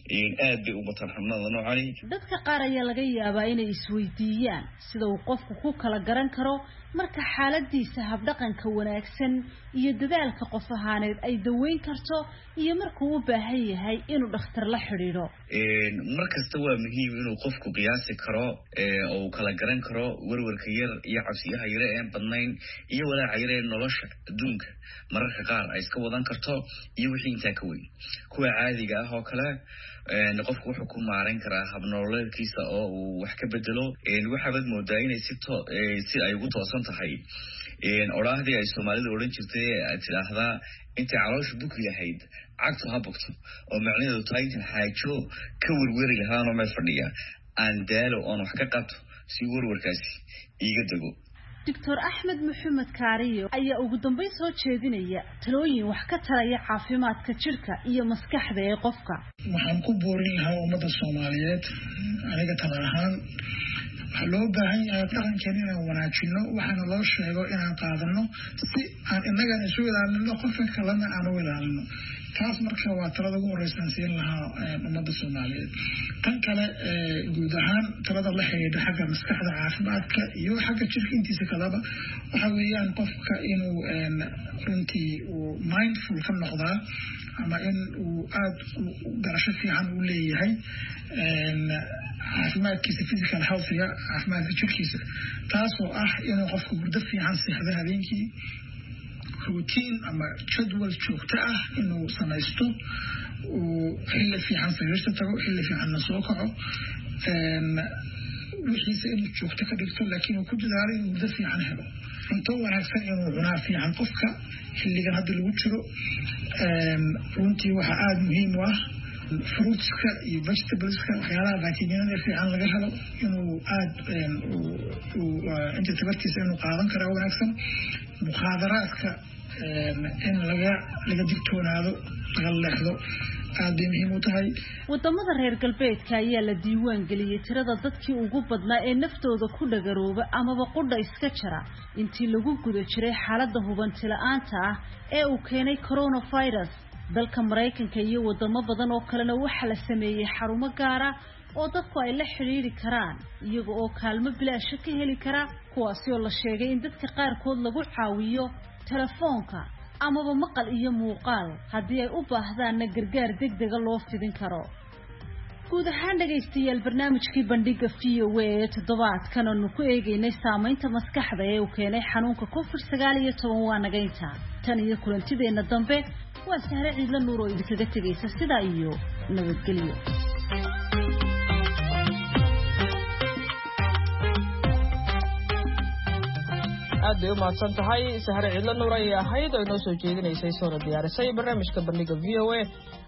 aad bay u bataan xubnada noocani dadka qaar ayaa laga yaabaa inay isweydiiyaan sida uu qofku ku kala garan karo marka xaaladiisa habdhaqanka wanaagsan iyo dadaalka qof ahaaneed ay daweyn karto iyo markuu u baahan yahay inuu dhakhtar la xidhiidho markasta waa muhiim inuu qofku qiyaasi karo oo uu kala garan karo warwarka yar iyo cabsiyaha yare ee badnayn iyo walaaca yare ee nolosha adduunka mararka qaar ay iska wadan karto iyo wixii intaa ka weyn kuwa caadiga ah oo kale qofku wuxuu ku maareyn karaa habnololeedkiisa oo uu wax ka bedelo waxaabad moodaa inay si to si ay ugu toosan tahay odhaahdii ay soomaalida odhan jirtay aad tidhaahdaa intay caloosha buki lahayd cagtu ha bogto oo macnaheedu tahay intan xaajo ka werweri lahaanoo meel fadhiya aan daalo oon wax ka qabto si warwarkaasi iiga dego doctor axmed maxamed kaariyo ayaa ugu dambeyn soo jeedinaya talooyin wax ka taraya caafimaadka jirka iyo maskaxda ee qofka waxaan ku boorin lahaa ummadda Soomaaliyeed aniga tala ahaan waxaa loo baahan yahay dhaqankeena inaan wanaajino waxaana loo sheego inaan qaadano si aan innagana isu ilaalino qofka kalena aan u ilaalino taas marka waa talada ugu horeysan siin lahaa ummadda Soomaaliyeed tan kale guud ahaan talada la xiriirta xagga maskaxda caafimaadka iyo xagga jirka intiisa kalaba waxa weeyaan qofka inuu runtii uu mindful ka noqdaa ama in uu aad garasho fiican u leeyahay caafimaadkiisa physical healthiga caafimaadka jirkiisa taasoo ah inuu qofku hurdo fiican seexdo habeenkii routine ama jadwal joogto ah inuu samaysto uu xilli fiican sariirta tago xilli fiicanna soo kaco wixiisa inuu joogto ka dhigto laakiin uu ku dadaalo inuu hurdo fiican helo cunto wanaagsan inuu cunaa fiican qofka xilligan hadda lagu jiro runtii waxaa aada muhiim u ah fruitska iyo vegetables-ka waxyaalaha vitaminada fiican laga helo inuu aada inta tabartiisa inuu qaadan karaa wanaagsan mukhaadaraadka in laga laga digtoonaado laga leexdo aad bay muhiim u tahay wadamada reer galbeedka ayaa la diiwaan geliyay tirada dadkii ugu badnaa ee naftooda ku dhagarooba amaba qudha iska jara intii lagu guda jiray xaaladda hubanti la-aanta ah ee uu keenay coronavirus dalka Mareykanka iyo wadamo badan oo kalena waxa la sameeyay xarumo gaar ah oo dadku ay la xiriiri karaan iyaga oo kaalmo bilaash ka heli kara kuwaas oo la sheegay in dadka qaar kood lagu caawiyo telefoonka amaba maqal iyo muuqaal haddii ay u baahdaan gargaar degdeg ah loo fidin karo guud ahaan dhageystayaal barnaamijkii bandhiga V O A ee toddobaadkan aanu ku eegaynay saameynta maskaxda ee uu keenay xanuunka covid sagaal iyo toban waa nagaynta tan iyo kulantideena dambe waa Sahre Ciidla Nuur oo idinkaga tagaysa sidaa iyo nabadgelyo aad bay u mahadsan tahay Sahre Ciidla Nuur ay ahayd oo inoo soo jeedinaysay soo diyaarisay barnaamijka bandhiga V O A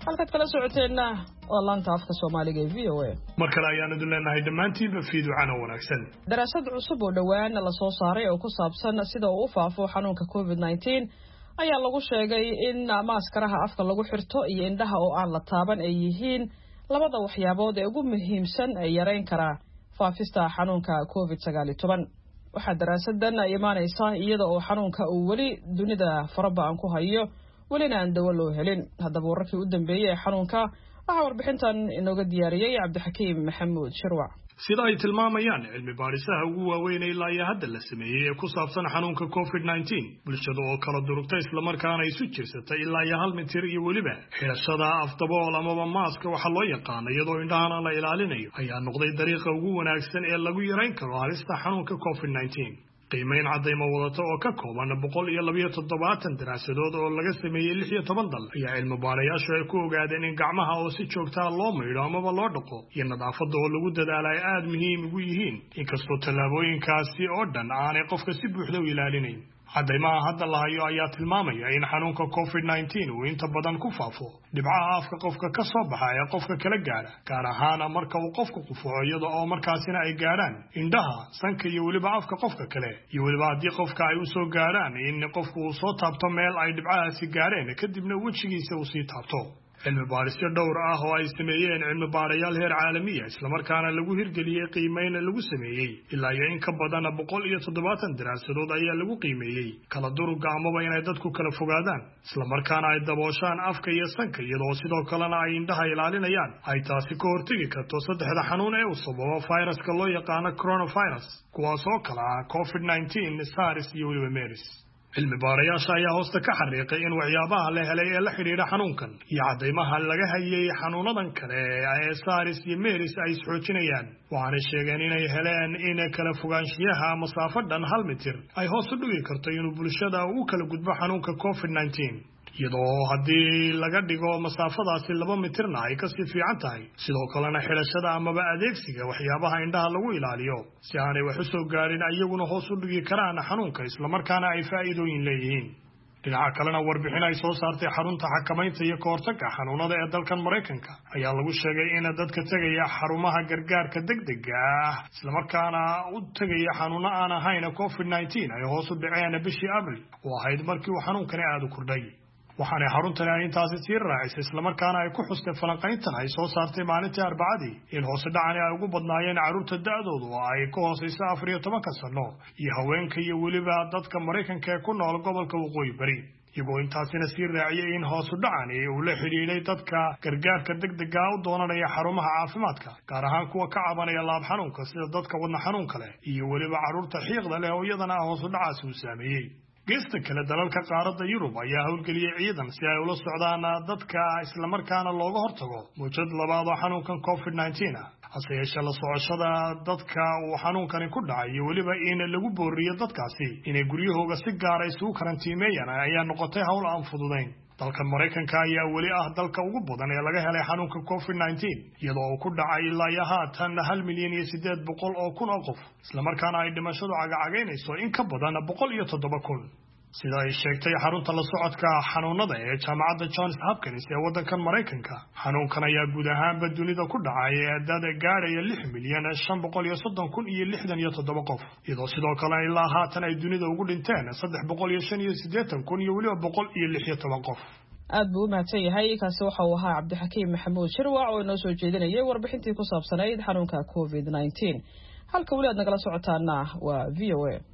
halkaad kala socoteena waa laanta afka Soomaaliga ee V O A. markale ayaan idin leenahay dhammaantiinba fiiducana wanaagsan. daraasad cusub oo dhawaan la soo saaray oo ku saabsan sida uu u faafo xanuunka covid nineteen ayaa lagu sheegay in maaskaraha afka lagu xirto iyo indhaha oo aan la taaban ay yihiin labada waxyaabood ee ugu muhiimsan ee yareyn kara faafista xanuunka covid sagaal iyo toban. waxaa daraasadan ay imaanaysaa iyada oo xanuunka uu weli dunida faraba'an ku hayo welina aan dawo loo helin. haddaba wararkii u dambeeyey ee xanuunka waxaa warbixintan inooga diyaariyey cabdixakiim maxamuud shirwac. sida ay tilmaamayaan cilmi baadhisaha ugu waaweyn ilaa iyo hadda la sameeyey ee ku saabsan xanuunka covid nineteen bulshada oo kala durugtay islamarkaana isu jirsatay ilaa iyo hal mitir iyo weliba xidhashada afdabool amaba maaska waxa loo yaqaano iyadoo indhahana la ilaalinayo ayaa noqday dariiqa ugu wanaagsan ee lagu yarayn karo halista xanuunka covid nineteen. qiimeyn cadayma wadata oo ka kooban boqol iyo labiyo toddobaatan daraasadood oo laga sameeyey lix iyo toban dal ayaa cilmi baarayaashu ay ku ogaadeen in gacmaha oo si joogtaa loo maydho amaba loo dhaqo iyo nadaafadda oo lagu dadaala ay aada muhiim ugu yihiin inkastoo tallaabooyinkaasi oo dhan aanay qofka si buuxda u ilaalinayn. caddaymaha hadda la hayo ayaa tilmaamaya in xanuunka covid nineteen uu inta badan ku faafo dhibcaha afka qofka ka soo baxa ee qofka kala gaadha gaar ahaan marka uu qofku qufuco iyada oo markaasina ay gaadhaan indhaha sanka iyo weliba afka qofka kale iyo weliba haddii qofka ay u soo gaadhaan in qofku uu soo taabto meel ay dhibcahaasi gaadheen kadibna wejigiisa uu sii taabto. cilmi baarisyo dhowr ah oo ay sameeyeen cilmi baarayaal heer caalamiya islamarkaana lagu hirgeliyey qiimeyn lagu sameeyey ilaa iyo in ka badan boqol iyo toddobaatan daraasadood ayaa lagu qiimeeyey kala duruga amaba inay dadku kala fogaadaan islamarkaana ay dabooshaan afka iyo sanka iyadoo sidoo kalena ay indhaha ilaalinayaan ay taasi ka hortegi karto saddexda xanuun ee uu sababo fayraska loo yaqaano coronavirus kuwaas oo kala ah covid nineteen, SARS iyo weliba MERS. cilmi baarayaasha ayaa hoosta ka xariiqay in waxyaabaha la helay ee la xidhiidha xanuunkan iyo caddaymaha laga hayay xanuunadan kale ee SARS iyo MERS ay isxoojinayaan waxaanay sheegeen inay heleen in kala fogaanshiyaha masaafo dhan hal mitir ay hoos u dhigi karto inuu bulshada u kala gudbo xanuunka covid nineteen iyadoo haddii laga dhigo masaafadaasi laba mitirna ay kasii fiican tahay sidoo kalena xidhashada amaba adeegsiga waxyaabaha indhaha lagu ilaaliyo si aanay wax u soo gaadhin iyaguna hoos u dhigi karaan xanuunka islamarkaana ay faa'iidooyin leeyihiin. dhinaca kalena warbixin ay soo saartay xarunta xakamaynta iyo kahortagga xanuunada ee dalkan Maraykanka ayaa lagu sheegay in dadka tegaya xarumaha gargaarka degdega ah islamarkaana u tegaya xanuuno aan ahayn covid nineteen ay hoos u dhaceen bishii Abriil oo ahayd markii uu xanuunkani aad u kordhay. waxaanay xaruntani ay intaasi sii raacisay islamarkaana ay ku xustay falanqayntan ay soo saartay maalintii arbacadii in hoose dhacani ay ugu badnaayeen carruurta da'doodu oo ay ka hoosayso afar iyo tobanka sano iyo haweenka iyo weliba dadka Maraykanka ee ku nool gobolka waqooyi bari iyagoo intaasina sii raaciyay in hoosu dhacani uu la xidhiidhay dadka gargaarka degdega u doonanaya xarumaha caafimaadka gaar ahaan kuwa ka cabanaya laab xanuunka sida dadka wadna xanuunka leh iyo weliba carruurta xiiqda leh oo iyadana hoosu dhacaasi uu saameeyey. geesta kale dalalka qaaradda Yurub ayaa howlgeliyay ciidan si ay ula socdaan dadka islamarkaana looga hortago mowjad labaad oo xanuunkan covid nineteen ah hase yeeshee la socoshada dadka uu xanuunkani ku dhacay iyo weliba in lagu booriyo dadkaasi inay guryahooga si gaara isugu karantiimeeyaan ayaa noqotay hawl aan fududayn. dalkan Maraykanka ayaa weli ah dalka ugu badan ee laga helay xanuunka covid nineteen iyadoo uu ku dhacay ilaa iyo haatan hal milyan iyo siddeed boqol oo kun oo qof islamarkaana ay dhimashadu cagacagaynayso in ka badan boqol iyo toddoba kun. sida ay sheegtay xarunta la socodka xanuunada ee jaamacadda Johns Hopkins ee waddankan Maraykanka xanuunkan ayaa guud ahaanba dunida ku dhacay dad gaaraya lix milyan shan boqol iyo soddon kun iyo lixdan iyo toddoba qof iyadoo sidoo kale ilaa haatan ay dunida ugu dhinteen saddex boqol iyo shan iyo siddeetan kun iyo weliba boqol iyo lix iyo toban qof. aad buu u mahadsan yahay kaasi waxa uu ahaa cabdixakiim maxamuud shirwac oo inoo soo jeedinayay warbixintii ku saabsanayd xanuunka covid nineteen halka weli aad nagala socotaana waa V O A.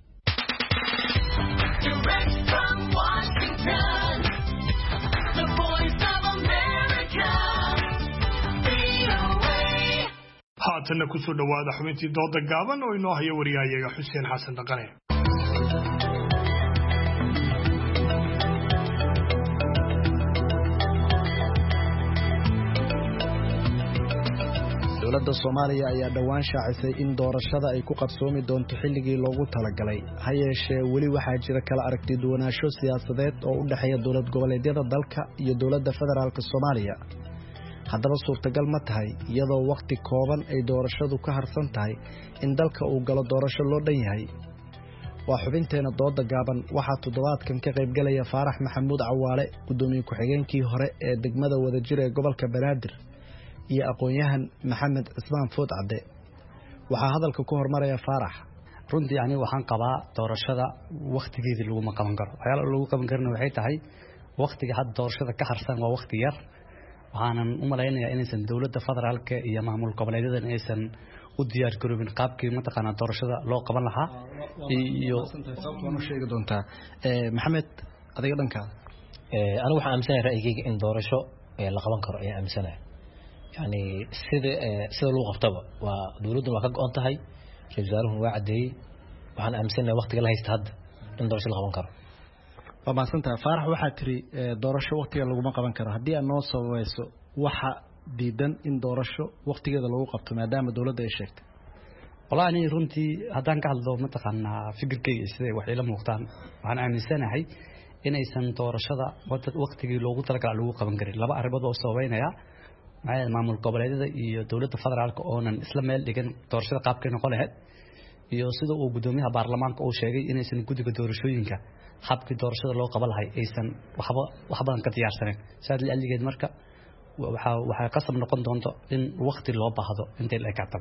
Direct from Washington, the voice of America, V O A. haatanna ku soo dhawaada xubintii dooda gaaban oo inoo haya wariyahayaga Xuseen Xasan Dhaqane. dowladda Soomaaliya ayaa dhawaan shaacisay in doorashada ay ku qabsoomi doonto xilligii loogu talagalay ha yeeshee weli waxaa jira kala aragti duwanaansho siyaasadeed oo u dhaxeeya dowlad goboleedyada dalka iyo dowladda federaalka Soomaaliya. haddaba suurtagal ma tahay iyadoo waqti kooban ay doorashadu ka harsan tahay in dalka uu galo doorasho loo dhan yahay? waa xubinteena dooda gaaban waxaa toddobaadkan ka qaybgalaya Faarax Maxamuud Cawaale gudoomiye ku-xigeenkii hore ee degmada Wadajir ee gobolka Banaadir iyo aqoon-yahan Maxamed Cismaan Food Cadde waxaa hadalka ku hormaraya Faarax runtii yani waxaan qabaa doorashada waqtigeedii lagu ma qaban karo waxyaalo lagu qaban karna waxay tahay waqtiga had doorashada ka harsan waa waqti yar waxaanan u malaynayaa inaysan dawladda federaalka iyo maamul goboleedyada aysan u diyaar garoobin qaabkii mataqaanaa doorashada loo qaban lahaa iyo sababta sheegi doontaa ee maxamed adiga dhankaada ee anigu waxaan aaminsanahay ra'yigayga in doorasho ee la qaban karo ayaan aaminsanahay yani sida sida loo qabtaba waa dawladdu waa ka go'an tahay ra'iisul wasaaruhu waa cadeeyay waxaan aaminsanahay waqtiga la haysto hadda in doorasho la qaban karo waa maasanta Faarax waxa tiri doorasho waqtiga lagu ma qaban karo hadii aan noo sabayso waxa diidan in doorasho waqtigeeda lagu qabto maadaama dawladda ay sheegtay walaani runtii hadaan ka hadlo mataqaanaa fikirkayga sida wax ila muuqdaan waxaan aaminsanahay in aysan doorashada waqtigii loogu talagalay lagu qaban karin laba arrimood oo sababeynaya maxay maamul goboleedyada iyo dawladda federaalka oonan isla meel dhigan doorashada qaabkay noqon lahayd iyo sida uu gudoomiyaha baarlamaanka uu sheegay inaysan guddiga doorashooyinka habkii doorashada loo qaban lahay aysan waxba wax badan ka diyaarsaneyn saad la aligeed marka waxa waxa qasab noqon doonto in waqti loo baahdo intay la kactaba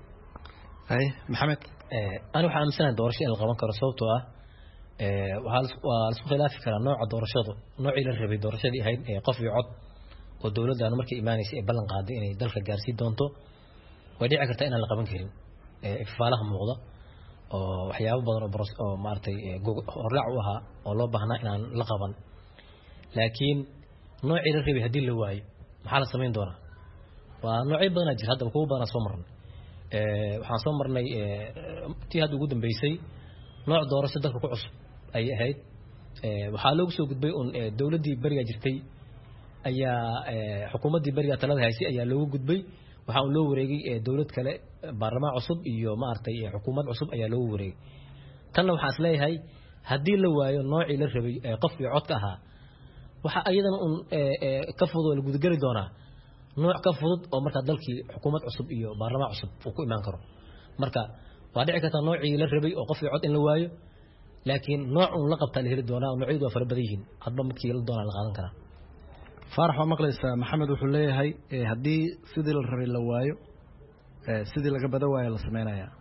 ay maxamed ee anigu waxaan aaminsanahay doorasho in la qaban karo sababtoo ah ee waxa la isku khilaafi karaa nooca doorashada noocii la rabay doorashadii ahayd ee qof iyo cod oo dawladda markii iimaanaysa ee ballan qaaday inay dalka gaarsiin doonto way dhici kartaa inaan la qaban karin ee ifaalaha muuqda oo waxyaabo badan oo baros oo maartay horlaac u ahaa oo loo baahnaa inaan la qaban laakiin noocii la rabay hadii la waayo maxaa la sameyn doonaa waa noocyo badan jir hadda kuwa badan soo marnay ee waxaan soo marnay tii hadda ugu dambeysay nooc doorasho dalka ku cusub ay ahayd ee waxaa loogu soo gudbay un dawladdii bariga jirtay ayaa xukuumaddii bariga talada haysay ayaa loogu gudbay waxa uu loo wareegay dawlad kale baarlamaan cusub iyo maartay xukuumad cusub ayaa loogu wareegay tanna waxaan isleeyahay hadii la waayo noocii la rabay qof iyo codka ahaa waxa ayadana un ka fudud la gudgali doonaa nooc ka fudud oo marka dalkii xukuumad cusub iyo baarlamaan cusub uu ku imaan karo marka waa dhici kartaa noocii la rabay oo qof iyo cod in la waayo laakiin nooc un la qabtaa la heli doonaa noocyadu waa fara badan yihiin hadba midkii la doonaa la qaadan karaa Faarax waa maqlaysaa Maxamed wuxuu leeyahay hadii sidii la rabay la waayo sidii laga bada waayo la sameeynaya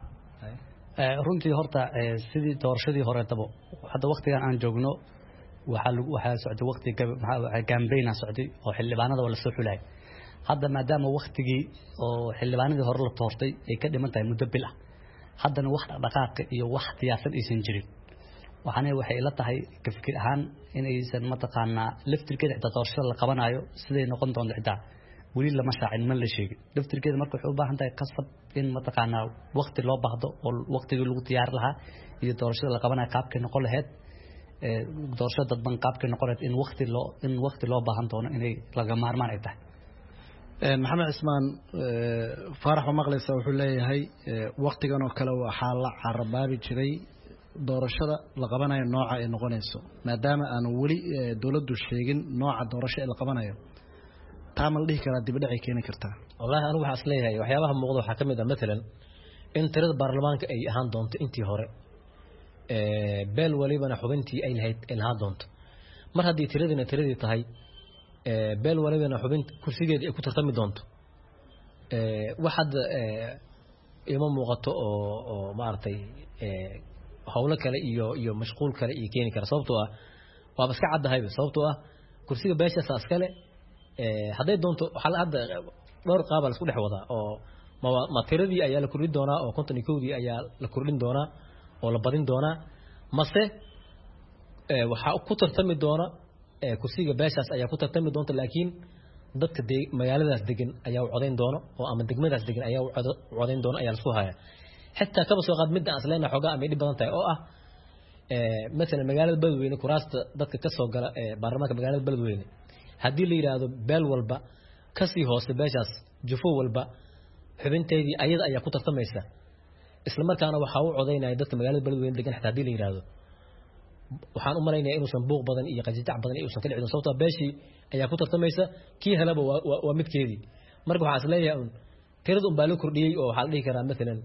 ee runtii horta sidii doorashadii hore tabo hadda waqtigan aan joogno waxa lagu waxa socday waqtiga waxa campaign socday oo xildhibaanada wala soo xulay hadda maadaama waqtigii oo xildhibaanadii hore la toortay ay ka dhiman tahay muddo bil ah haddana wax dhaqaaq iyo wax siyaasad aysan jirin waxaana waxay ila tahay ka fikir ahaan in aysan mataqaanaa laftirkeeda xitaa doorashada la qabanayo siday noqon doonto xitaa weli lama shaacin ma la sheegin laftirkeeda marka waxay u baahan tahay qasab in mataqaanaa waqti loo baahdo oo waqtigii lagu diyaar lahaa iyo doorashada la qabanayo qaabkay noqon lahayd ee doorashada dadban qaabkay noqon lahayd in waqti loo in waqti loo baahan doono inay laga maarmaan ay tahay ee maxamed Cismaan Faarax oo maqlaysaa wuxuu leeyahay waqtigan oo kale waxa la carabaabi jiray doorashada la qabanayo nooca ay noqonayso maadaama aan wali dawladdu sheegin nooca doorasho ee la qabanayo taamal dhihi kara dib dhac ay keeni kartaa wallahi anigu waxa isleeyahay waxyaabaha muuqda waxa kamid ah midlan in tirada baarlamaanka ay ahaan doonto intii hore ee beel walibana xubintii ay lahayd in ahaan doonto mar haddii tiradina tiradii tahay ee beel walibana xubin kursigeedii ay ku tartami doonto ee waxad ee ima muuqato oo oo maartay ee hawlo kale iyo iyo mashquul kale iyo keeni kara sababtoo ah waa iska cadahay sababtoo ah kursiga beesha saas kale ee haday doonto waxa hadda dhowr qaab la isku dhex wada oo ma tiradii ayaa la kordhin doonaa oo konton iyo kow dii ayaa la kordhin doonaa oo la badin doonaa mase ee waxa ku tartami doona ee kursiga beeshaas ayaa ku tartami doonta laakiin dadka magaaladaas degan ayaa u codeyn doona oo ama degmadaas degan ayaa u codeyn doona ayaa la isku haya حتى كبس وقاد مدة أصلنا حقا أمي دبنا تاي أو أه مثلا مجال البلدوين كراست ضد كسر جل برنامج مجال البلدوين هدي اللي يرادو بال والبا كسي هوس بيجاس جفو والبا حبين تيدي أيضا أي كتر تميسة إسلام كان وحاو عضينا ضد مجال البلدوين لكن حتى هدي اللي يرادو وحان أمرنا إنه سنبوق بدن إيه قجتع بدن إيه وسنكل عدن صوته باشي أي كتر تميسة كي هلا ومت كيدي مرجو حاصلية ترد أم بالو كردي أو حالي كرا مثلا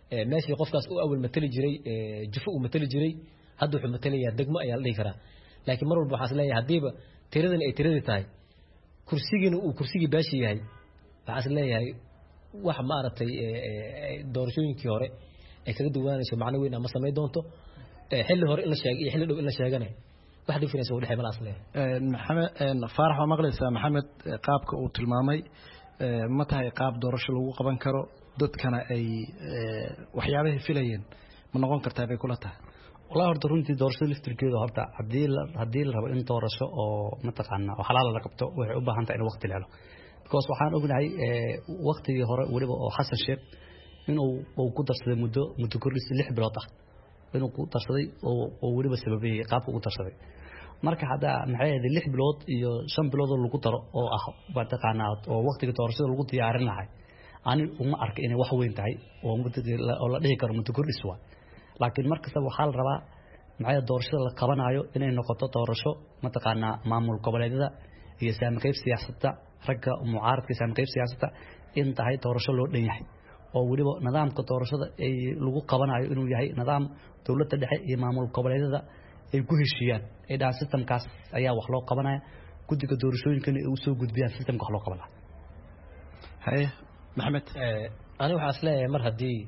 meeshii qofkaas uu awal matali jiray jufo uu matali jiray hadda wuxuu matalayaa degmo ayaa la dhihi karaa laakiin mar walba waxaan isleeyahay haddiiba tiradan ay tiradii tahay kursigiina uu kursigii baashi yahay waxaan isleeyahay wax maaragtay doorashooyinkii hore ay kaga duwaanayso macno weyn ama samayn doonto xilli hore in la sheegay iyo xilli dhow in la sheegana wax difference u dhexeeya malaas leeyahay maxamed faarax waa maqlaysaa maxamed qaabka uu tilmaamay ma tahay qaab doorasho lagu qaban karo dadkana ay waxyaabahay filayeen ma noqon kartaa bay kula tahay wallahi horta runtii doorashada liftirkeedu horta haddii haddii la rabo in doorasho oo mataqaana oo xalaal la qabto waxay u baahan tahay in waqti la helo because waxaan ognahay waqtigii hore waliba oo Xasan Sheekh inuu uu ku darsaday muddo muddo kordhis lix bilood ah inuu ku darsaday oo oo waliba sababay qaabka uu darsaday marka hada maxay ahayd lix bilood iyo shan bilood oo lagu daro oo ah mataqaana oo waqtiga doorashada lagu diyaarin lahay ani uma arka inay wax weyn tahay oo muddo oo la dhihi karo muddo kordhis waa laakiin markasta waxaa la rabaa maxay doorashada la qabanayo inay noqoto doorasho mataqaana maamul goboleedyada iyo saamqeyb siyaasadda ragga mucaaradka saamqeyb siyaasadda in tahay doorasho loo dhan yahay oo waliba nidaamka doorashada ay lagu qabanayo inuu yahay nidaam dawladda dhexe iyo maamul goboleedyada ay ku heshiiyaan ee dhan systemkaas ayaa wax loo qabanaya guddiga doorashooyinka ay u soo gudbiyaan systemka wax loo qabanaya hay maxamed ani waxa isleeyahay mar hadii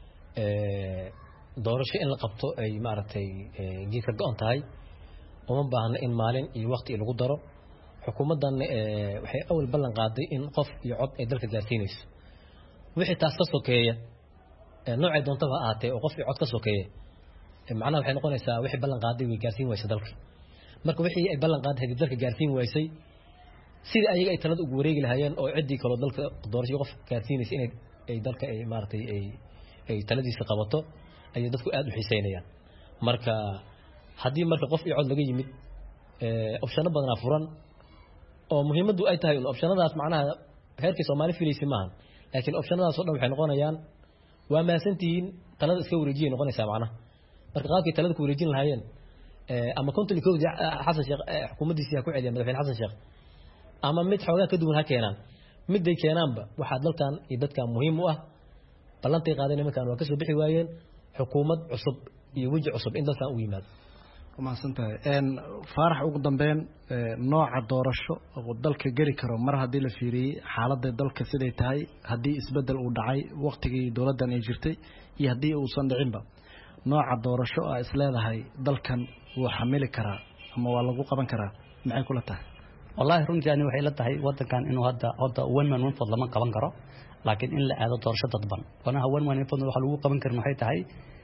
doorasho in la qabto ay maaragtay geedka go'an tahay uma baahna in maalin iyo waqti lagu daro xukuumaddan waxay awal ballan qaaday in qof iyo cod ay dalka gaarsiinayso wixii taas ka sokeeya noocay doontaba ahaatee oo qof iyo cod ka sokeeya macnaha waxay noqonaysaa wixii ballan qaaday way gaarsiin waysay dalka marka wixii ay ballan qaaday hadii dalka gaarsiin waysay sida ayaga ay talada ugu wareegi lahaayeen oo ciddii kale dalka doorasho qof gaarsiinaysa inay ay dalka ay maaragtay ay ay taladiisa qabato ay dadku aad u xiiseynayaan marka hadii marka qof iyo cod laga yimid ee opshano badan furan oo muhiimadu ay tahay in opshanadaas macnaha heerkii Soomaali filaysi maahan laakiin opshanadaas oo dhan waxay noqonayaan waa maasantiin talada iska wareejiyay noqonaysaa macnaha marka qaabkii talada ku wareejin lahaayeen ee ama konton kow Xasan Sheekh xukuumaddiisa ku celiyay madaxweyne Xasan Sheekh ama mid xoogaa ka duwan ha keenaan miday keenaanba waxa dalkan iyo dadka muhiim u ah ballantii qaadeen nimankan waa ka soo bixi waayeen xukuumad cusub iyo waji cusub in dalkan u yimaado ومحسنتها إن فرح وقدمين نوع الدورشة والدلك جري كرو مرة هدي لفيري حالة الدلك سيدي تاي هدي إسبدل ودعي وقت دولة دنيا جرتي يهدي وصندعين با نوع الدورشة إسلام هاي دلكن وحمل كرا أما والله قبل كرا معي كل تاه والله رنت يعني وحيلة هاي وقت كان إنه هذا هذا وين من وين فضل ما قبل كرا لكن إن لا هذا دورشة تضبن وأنا هون وين فضل وحلو قبل كرا محيط هاي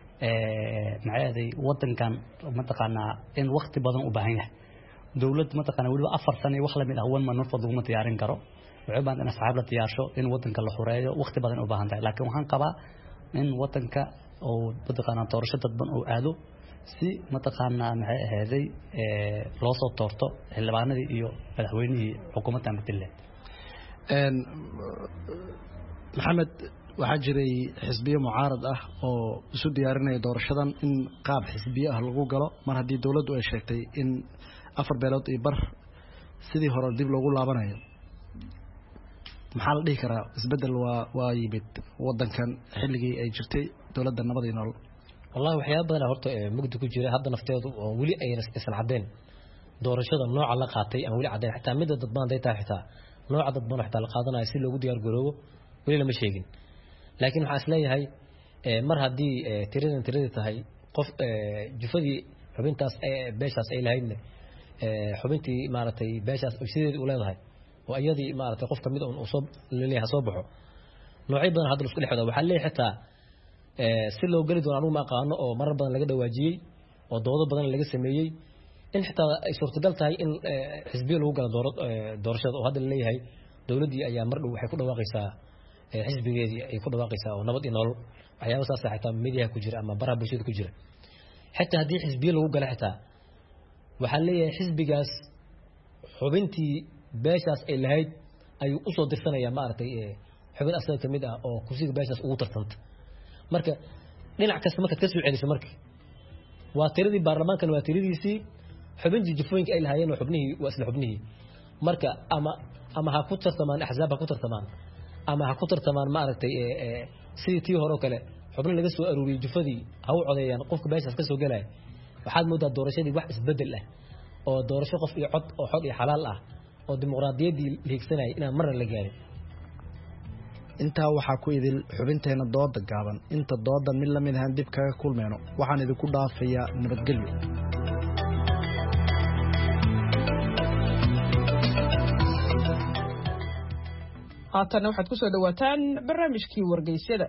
معاذي وطن كان متقنا إن وقت بدن وباهيه دولة متقنا ولو أفر سنة وخلا من أول ما نرفض وما تيارين كرو وعبان أنا صعب لتيار شو إن وطن كله حرية وقت بدن وباهن لكن وهان قبا إن وطن ك أو متقنا تورشة تبن أو آلو سي متقنا مع هذه لوصل تورتو اللي بعنا دي يو الحويني حكومة تمثيله محمد waxaa jiray xisbiyo mucaarad ah oo isu diyaarinaya doorashadan in qaab xisbiyo ah lagu galo mar haddii dawladdu ay sheegtay in afar beelood iyo bar sidii hore dib loogu laabanayo maxaa la dhihi karaa isbedel waa waa yimid wadankan xilligii ay jirtay dawladda nabad iyo nolol wallahi waxyaabo badan horta mugdi ku jira hadda nafteedu oo weli ay isla cadeen doorashada nooca la qaatay aan weli cadeen xitaa mid dad badan ay tahay xitaa nooca dad badan xitaa la qaadanayo si loogu diyaar garoobo weli lama sheegin laakiin waxa isleeyahay mar hadii tiradan tirada tahay qof jufadii xubintaas beeshaas ay lahaydna xubintii maaragtay beeshaas sideed u leedahay oo ayadii maaragtay qof kamid oo soo leeyahay soo baxo noocay badan hadda isku dhexdo waxa leeyahay xitaa si loo gali doono anigu ma aqaano oo marar badan laga dawaajiyay oo doodo badan laga sameeyay in xitaa ay suurtagal tahay in xisbiyo lagu galo doorashada oo hadda leeyahay dawladii ayaa mar dhow waxay ku dhawaaqaysaa xisbigeedii ay ku dhawaaqaysaa oo nabad iyo nolol waxyaabo saas ah xitaa media ku jira ama baraha bulshada ku jira xitaa haddii xisbiyo lagu galo xitaa waxaa leeyahay xisbigaas xubintii beeshaas ay lahayd ayuu usoo dirsanayaa maaragtay xubin asaga kamid ah oo kursiga beeshaas ugu tartanta marka dhinac kasta markaad ka soo celiso marka waa tiradii baarlamaankan waa tiradiisii xubintii jufooyinka ay lahaayeen waa xubnihii waa isla xubnihii marka ama ama ha ku tartamaan axzaab ha ku tartamaan ama ha ku tartamaan maaragtay sidii tii hore kale xubno laga soo aruuriyay jufadii ha u codeeyaan qofka beeshaas ka soo galay waxaad moodaa doorashadii wax isbedel ah oo doorasho qof iyo cod oo xod iyo xalaal ah oo dimuqraadiyaddii leegsanay inaan marna la gaarin intaa waxaa ku idil xubinteena dooda gaaban inta doodan mid lamid ahaan dib kaga kulmeyno waxaan idinku dhaafayaa nabadgelyo haatana waxaad ku soo dhawaataan barnaamijkii wargeysyada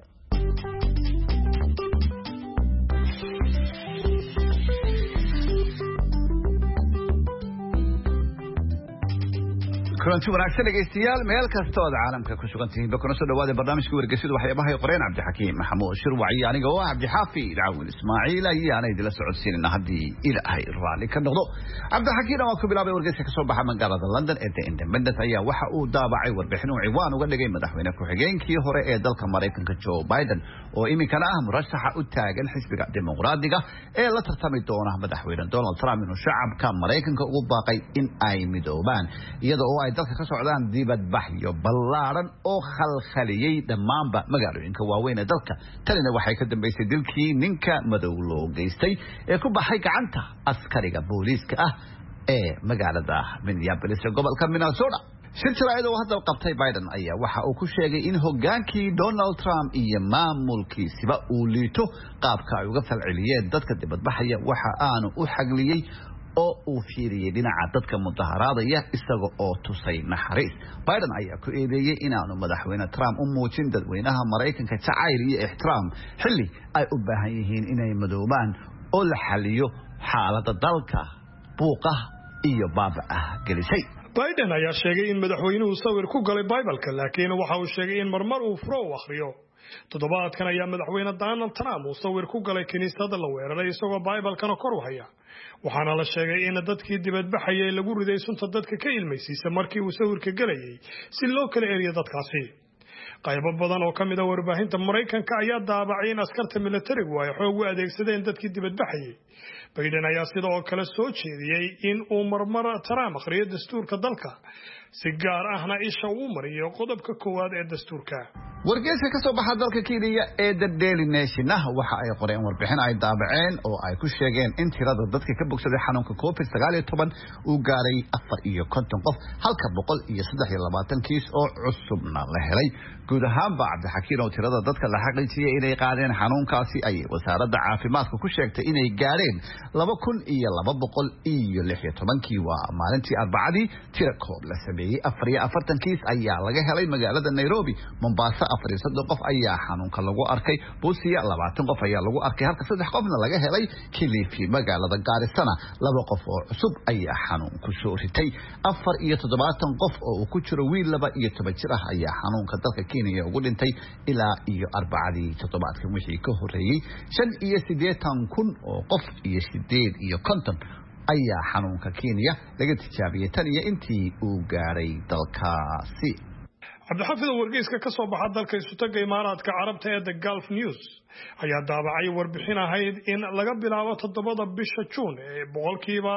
kulanti wanaagsan dhegeystayaal meel kasta oo caalamka ku sugan tihiin bakana soo dhawaada barnaamijka wargeysyada waxyaabaha ay qoreen Cabdixakiim Maxamuud Shirwaci aniga oo Cabdixaafi Daawud Ismaaciil ayaana idila socodsiinana hadii ilaahay raali ka noqdo Cabdixakiim waa ku bilaabay wargeyska ka soo baxa magaalada London ee The Independent ayaa waxa uu daabacay warbixin uu ciwaan uga dhigay madaxweyne ku-xigeenkii hore ee dalka Mareykanka Joe Biden oo iminkana ah murashaxa u taagan xisbiga dimuqraadiga ee la tartami doona madaxweyne Donald Trump inuu shacabka Mareykanka ugu baaqay in ay midoobaan iyadoo ay dalka ka socdaan dibadbaxyo ballaaran oo khalkhaliyay dhammaanba magaalooyinka waaweyn ee dalka talina waxay ka dambeysay dilkii ninka madow loo geystay ee ku baxay gacanta askariga booliiska ah ee magaalada Minneapolis ee gobolka Minnesota shir jaraa'id oo hadda qabtay Biden ayaa waxa uu ku sheegay in hogaankii Donald Trump iyo maamulkiisiba uu liito qaabka ay uga falceliyeen dadka dibadbaxaya waxa aanu u xagliyay oo uu fiiriyay dhinaca dadka mudaharaadaya isaga oo tusay naxariis Biden ayaa ku eedeeyay inaanu madaxweyne Trump u muujin dadweynaha Mareykanka jacayl iyo ixtiraam xilli ay u baahan yihiin inay madoobaan oo la xaliyo xaaladda dalka buuqa iyo baaba'ah gelisay Biden ayaa sheegay in madaxweynuhu sawir ku galay Bible-ka laakiin waxa uu sheegay in marmar uu furo u akhriyo toddobaadkan ayaa madaxweyne Donald Trump uu sawir ku galay kiniisadda la weeraray isagoo Bible-kana kor u haya waxaana la sheegay in dadkii dibadbaxayay lagu riday sunta dadka ka ilmaysiisa markii uu sawirka galayay si loo kala eriyo dadkaasi qaybo badan oo kamid ah warbaahinta Mareykanka ayaa daabacay in askarta militarigu ay xoog u adeegsadeen dadkii dibadbaxayay Biden ayaa sidoo kale soo jeediyay in uu marmar Trump akhriyo dastuurka dalka si gaar ahna isha uu mariyo qodobka koowaad ee dastuurka wargeyska ka soo baxa dalka Kenya ee The Daily Nation waxa ay qoreen warbixin ay daabaceen oo ay ku sheegeen in tirada dadka ka bogsaday xanuunka covid sagaal iyo toban uu gaaray afar iyo konton qof halka boqol iyo saddex iyo labaatan kiis oo cusubna la helay guud ahaanba Cabdixakiim oo tirada dadka la xaqiijiyay inay qaadeen xanuunkaasi ay wasaaradda caafimaadka ku sheegtay inay gaareen laba kun iyo laba boqol iyo lix iyo toban kii waa maalintii Arbacadii tiro koob la sameeyay afar iyo afartan kiis ayaa laga helay magaalada Nairobi Mombasa afar iyo soddon qof ayaa xanuunka lagu arkay Busia labaatan qof ayaa lagu arkay halka saddex qofna laga helay Kilifi magaalada Garisana laba qof oo cusub ayaa xanuunku soo ritay afar iyo toddobaatan qof oo ku jiro wiil laba iyo toban jir ah ayaa xanuunka dalka Kenya ugu dhintay ilaa iyo Arbacadii toddobaadkan wixii ka horeeyay shan iyo siddeetan kun oo qof iyo sideed iyo konton ayaa xanuunka Kenya laga tijaabiyay tan iyo intii uu gaaray dalkaasi Cabdixaafid wargeyska ka soo baxa dalka Isutaga Imaaraadka Carabta ee The Gulf News ayaa daabacay warbixin ahayd in laga bilaabo toddobada bisha June ee boqolkiiba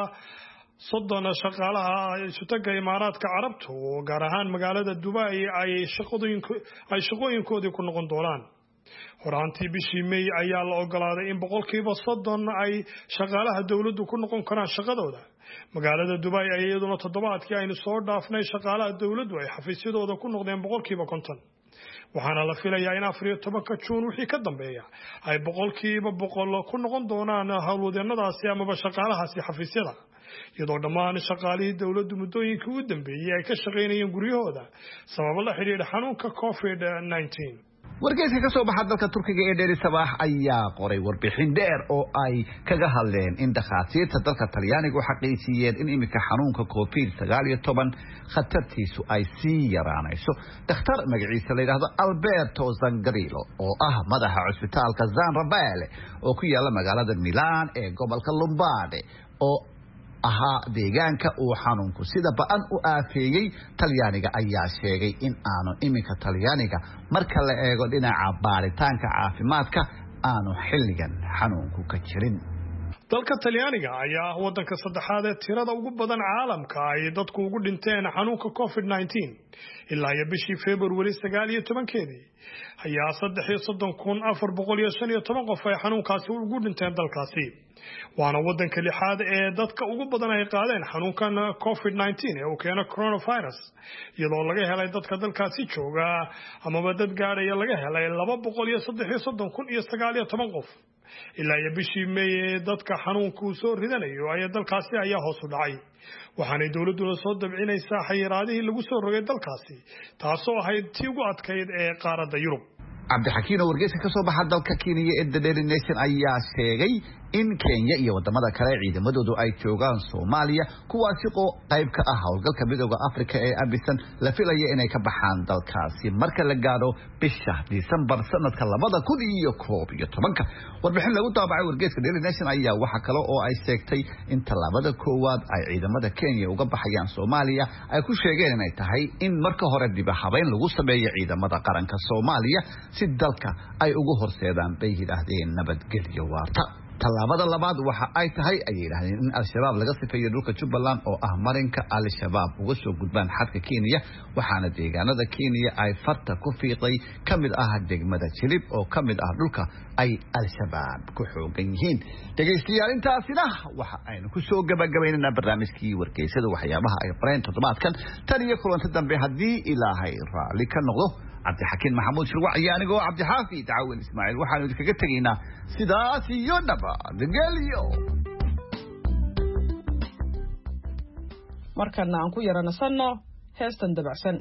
soddon shaqaalaha Isutaga Imaaraadka Carabta oo gaar ahaan magaalada Dubai ay shaqooyinku ay shaqooyinkoodii ku noqon doonaan horaantii bishii May ayaa la ogolaaday in boqolkiiba soddon ay shaqaalaha dawladdu ku noqon karaan shaqadooda magaalada Dubai ay iyaduna toddobaadkii aynu soo dhaafnay shaqaalaha dawladdu ay xafiisyadooda ku noqdeen boqolkiiba konton waxaana la filayaa in afar iyo tobanka June wixii ka dambeeya ay boqolkiiba boqol ku noqon doonaan hawlwadeenadaasi ama shaqaalahaasi xafiisyada iyadoo dhammaan shaqaalihii dawladdu muddooyinkii u dambeeyay ay ka shaqeynayeen guryahooda sababo la xiriira xanuunka covid nineteen wargeyska ka soo baxa dalka Turkiga ee Daily Sabah ayaa qoray warbixin dheer oo ay kaga hadleen in dhakhaatiirta dalka Talyaaniga u xaqiijiyeen in imika xanuunka covid sagaal iyo toban khatartiisu ay sii yaraanayso dhakhtar magaciisa la yiraahdo Alberto Zangrillo oo ah madaxa cusbitaalka San Raffaele oo ku yaala magaalada Milan ee gobolka Lombardy oo ahaa deegaanka uu xanuunku sida ba'an u aafeeyay Talyaaniga ayaa sheegay in aanu iminka Talyaaniga marka la eego dhinaca baaritaanka caafimaadka aanu xilligan xanuunku ka jirin dalka talyaaniga ayaa ah wadanka saddexaad ee tirada ugu badan caalamka ay dadku ugu dhinteen xanuunka covid nineteen ilaa iyo bishii February sagaal iyo tobankeedii ayaa saddex iyo soddon kun afar boqol iyo shan iyo toban qof ay xanuunkaasi ugu dhinteen dalkaasi waana wadanka lixaad ee dadka ugu badan ay qaadeen xanuunkan covid nineteen ee uu keeno coronavirus iyadoo laga helay dadka dalkaasi jooga amaba dad gaadhaya laga helay laba boqol iyo saddex iyo soddon kun iyo sagaal iyo toban qof ilaa iyo bishii May dadka xanuunku soo ridanayo ay dalkaasi ayaa hoos u dhacay waxaanay dawladdu soo dabcinaysaa xayiraadihii lagu soo rogay dalkaasi taasoo ahayd tii ugu adkayd ee qaaradda Yurub cabdixakiin oo wargeyska ka soo baxa dalka Kenya ee The Daily Nation ayaa sheegay in Kenya iyo wadamada kale ciidamadoodu ay joogaan Soomaaliya kuwaasi oo qayb ka ah howlgalka midowga Afrika ee AMISOM la filayo inay ka baxaan dalkaasi marka la gaaro bisha December sanadka labada kun iyo koob iyo tobanka warbixin lagu taabacay wargeyska Daily Nation ayaa waxa kale oo ay sheegtay in talaabada koowaad ay ciidamada Kenya uga baxayaan Soomaaliya ay ku sheegeen inay tahay in marka hore dib u habeyn lagu sameeyo ciidamada qaranka Soomaaliya si dalka ay ugu horseedaan bay yiraahdeen nabadgelyo waarta talaabada labaad waxa ay tahay ay yiraahdeen in al-shabaab laga sifeeyo dhulka Jubbaland oo ah marinka al-shabaab uga soo gudbaan xadka Kenya waxaana deegaanada Kenya ay farta ku fiiqay kamid ah degmada Jilib oo kamid ah dhulka ay al-shabaab ku xoogan yihiin dhageystayaal intaasina waxa aynu ku soo gabagabaynaa barnaamijkii wargeysada waxyaabaha ay qoreen toddobaadkan tan iyo kulanta dambe hadii Ilaahay raali ka noqdo cabdixakiin maxamuud shirwac iyo anigoo cabdixaafi taawin ismaaciil waxaanu idinkaga tegaynaa sidaas iyo nabadgelyo markana aan ku yaranasanno heestan dabacsan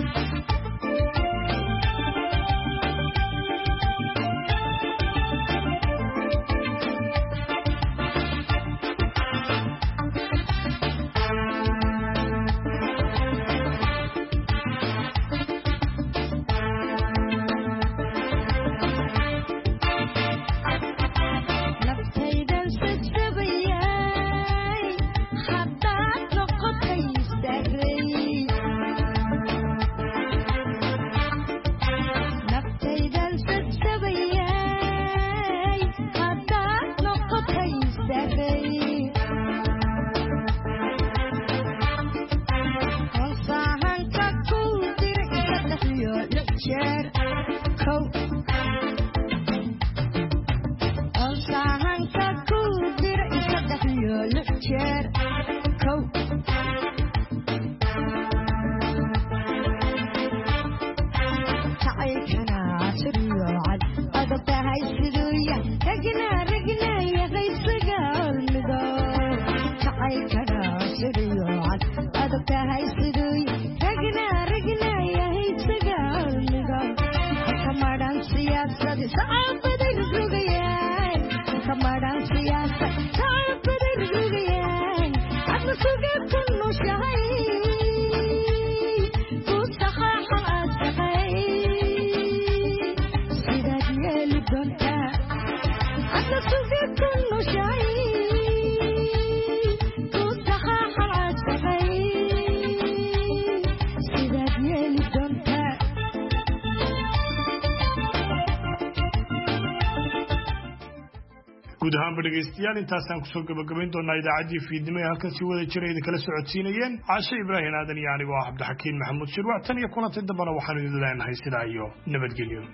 guud ahaan dhageystayaal intaasaan ku soo gabagabayn doonaa idaacaddii fiidnimo ee halkan si wada jira idin kala socodsiinayeen caashe ibraahim aadan iyo anigoo ah cabdixakiin maxamuud shirwac tan iyo kulantii dambana waxaanu idin leenahay sidaa iyo nabadgelyo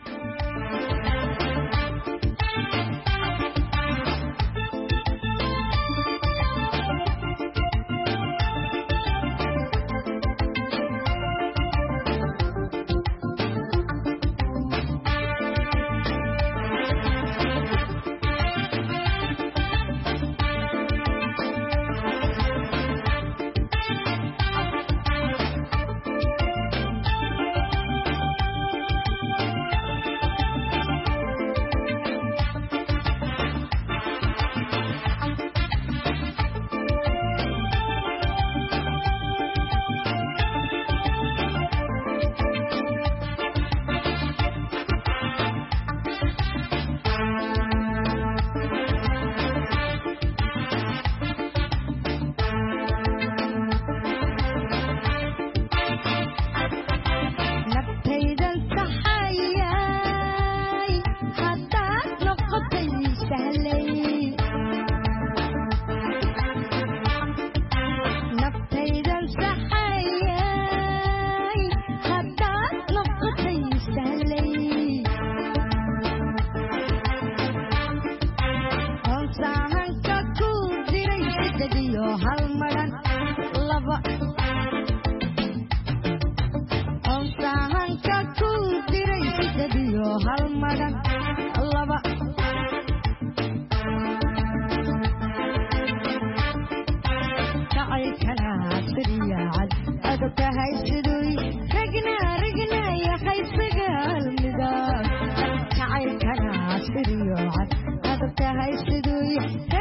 magan laba jacaylkana siriyacad adab tahay siduy ragna ragna yahay sagaal midab jacaylkana siriyacad adab tahay siduy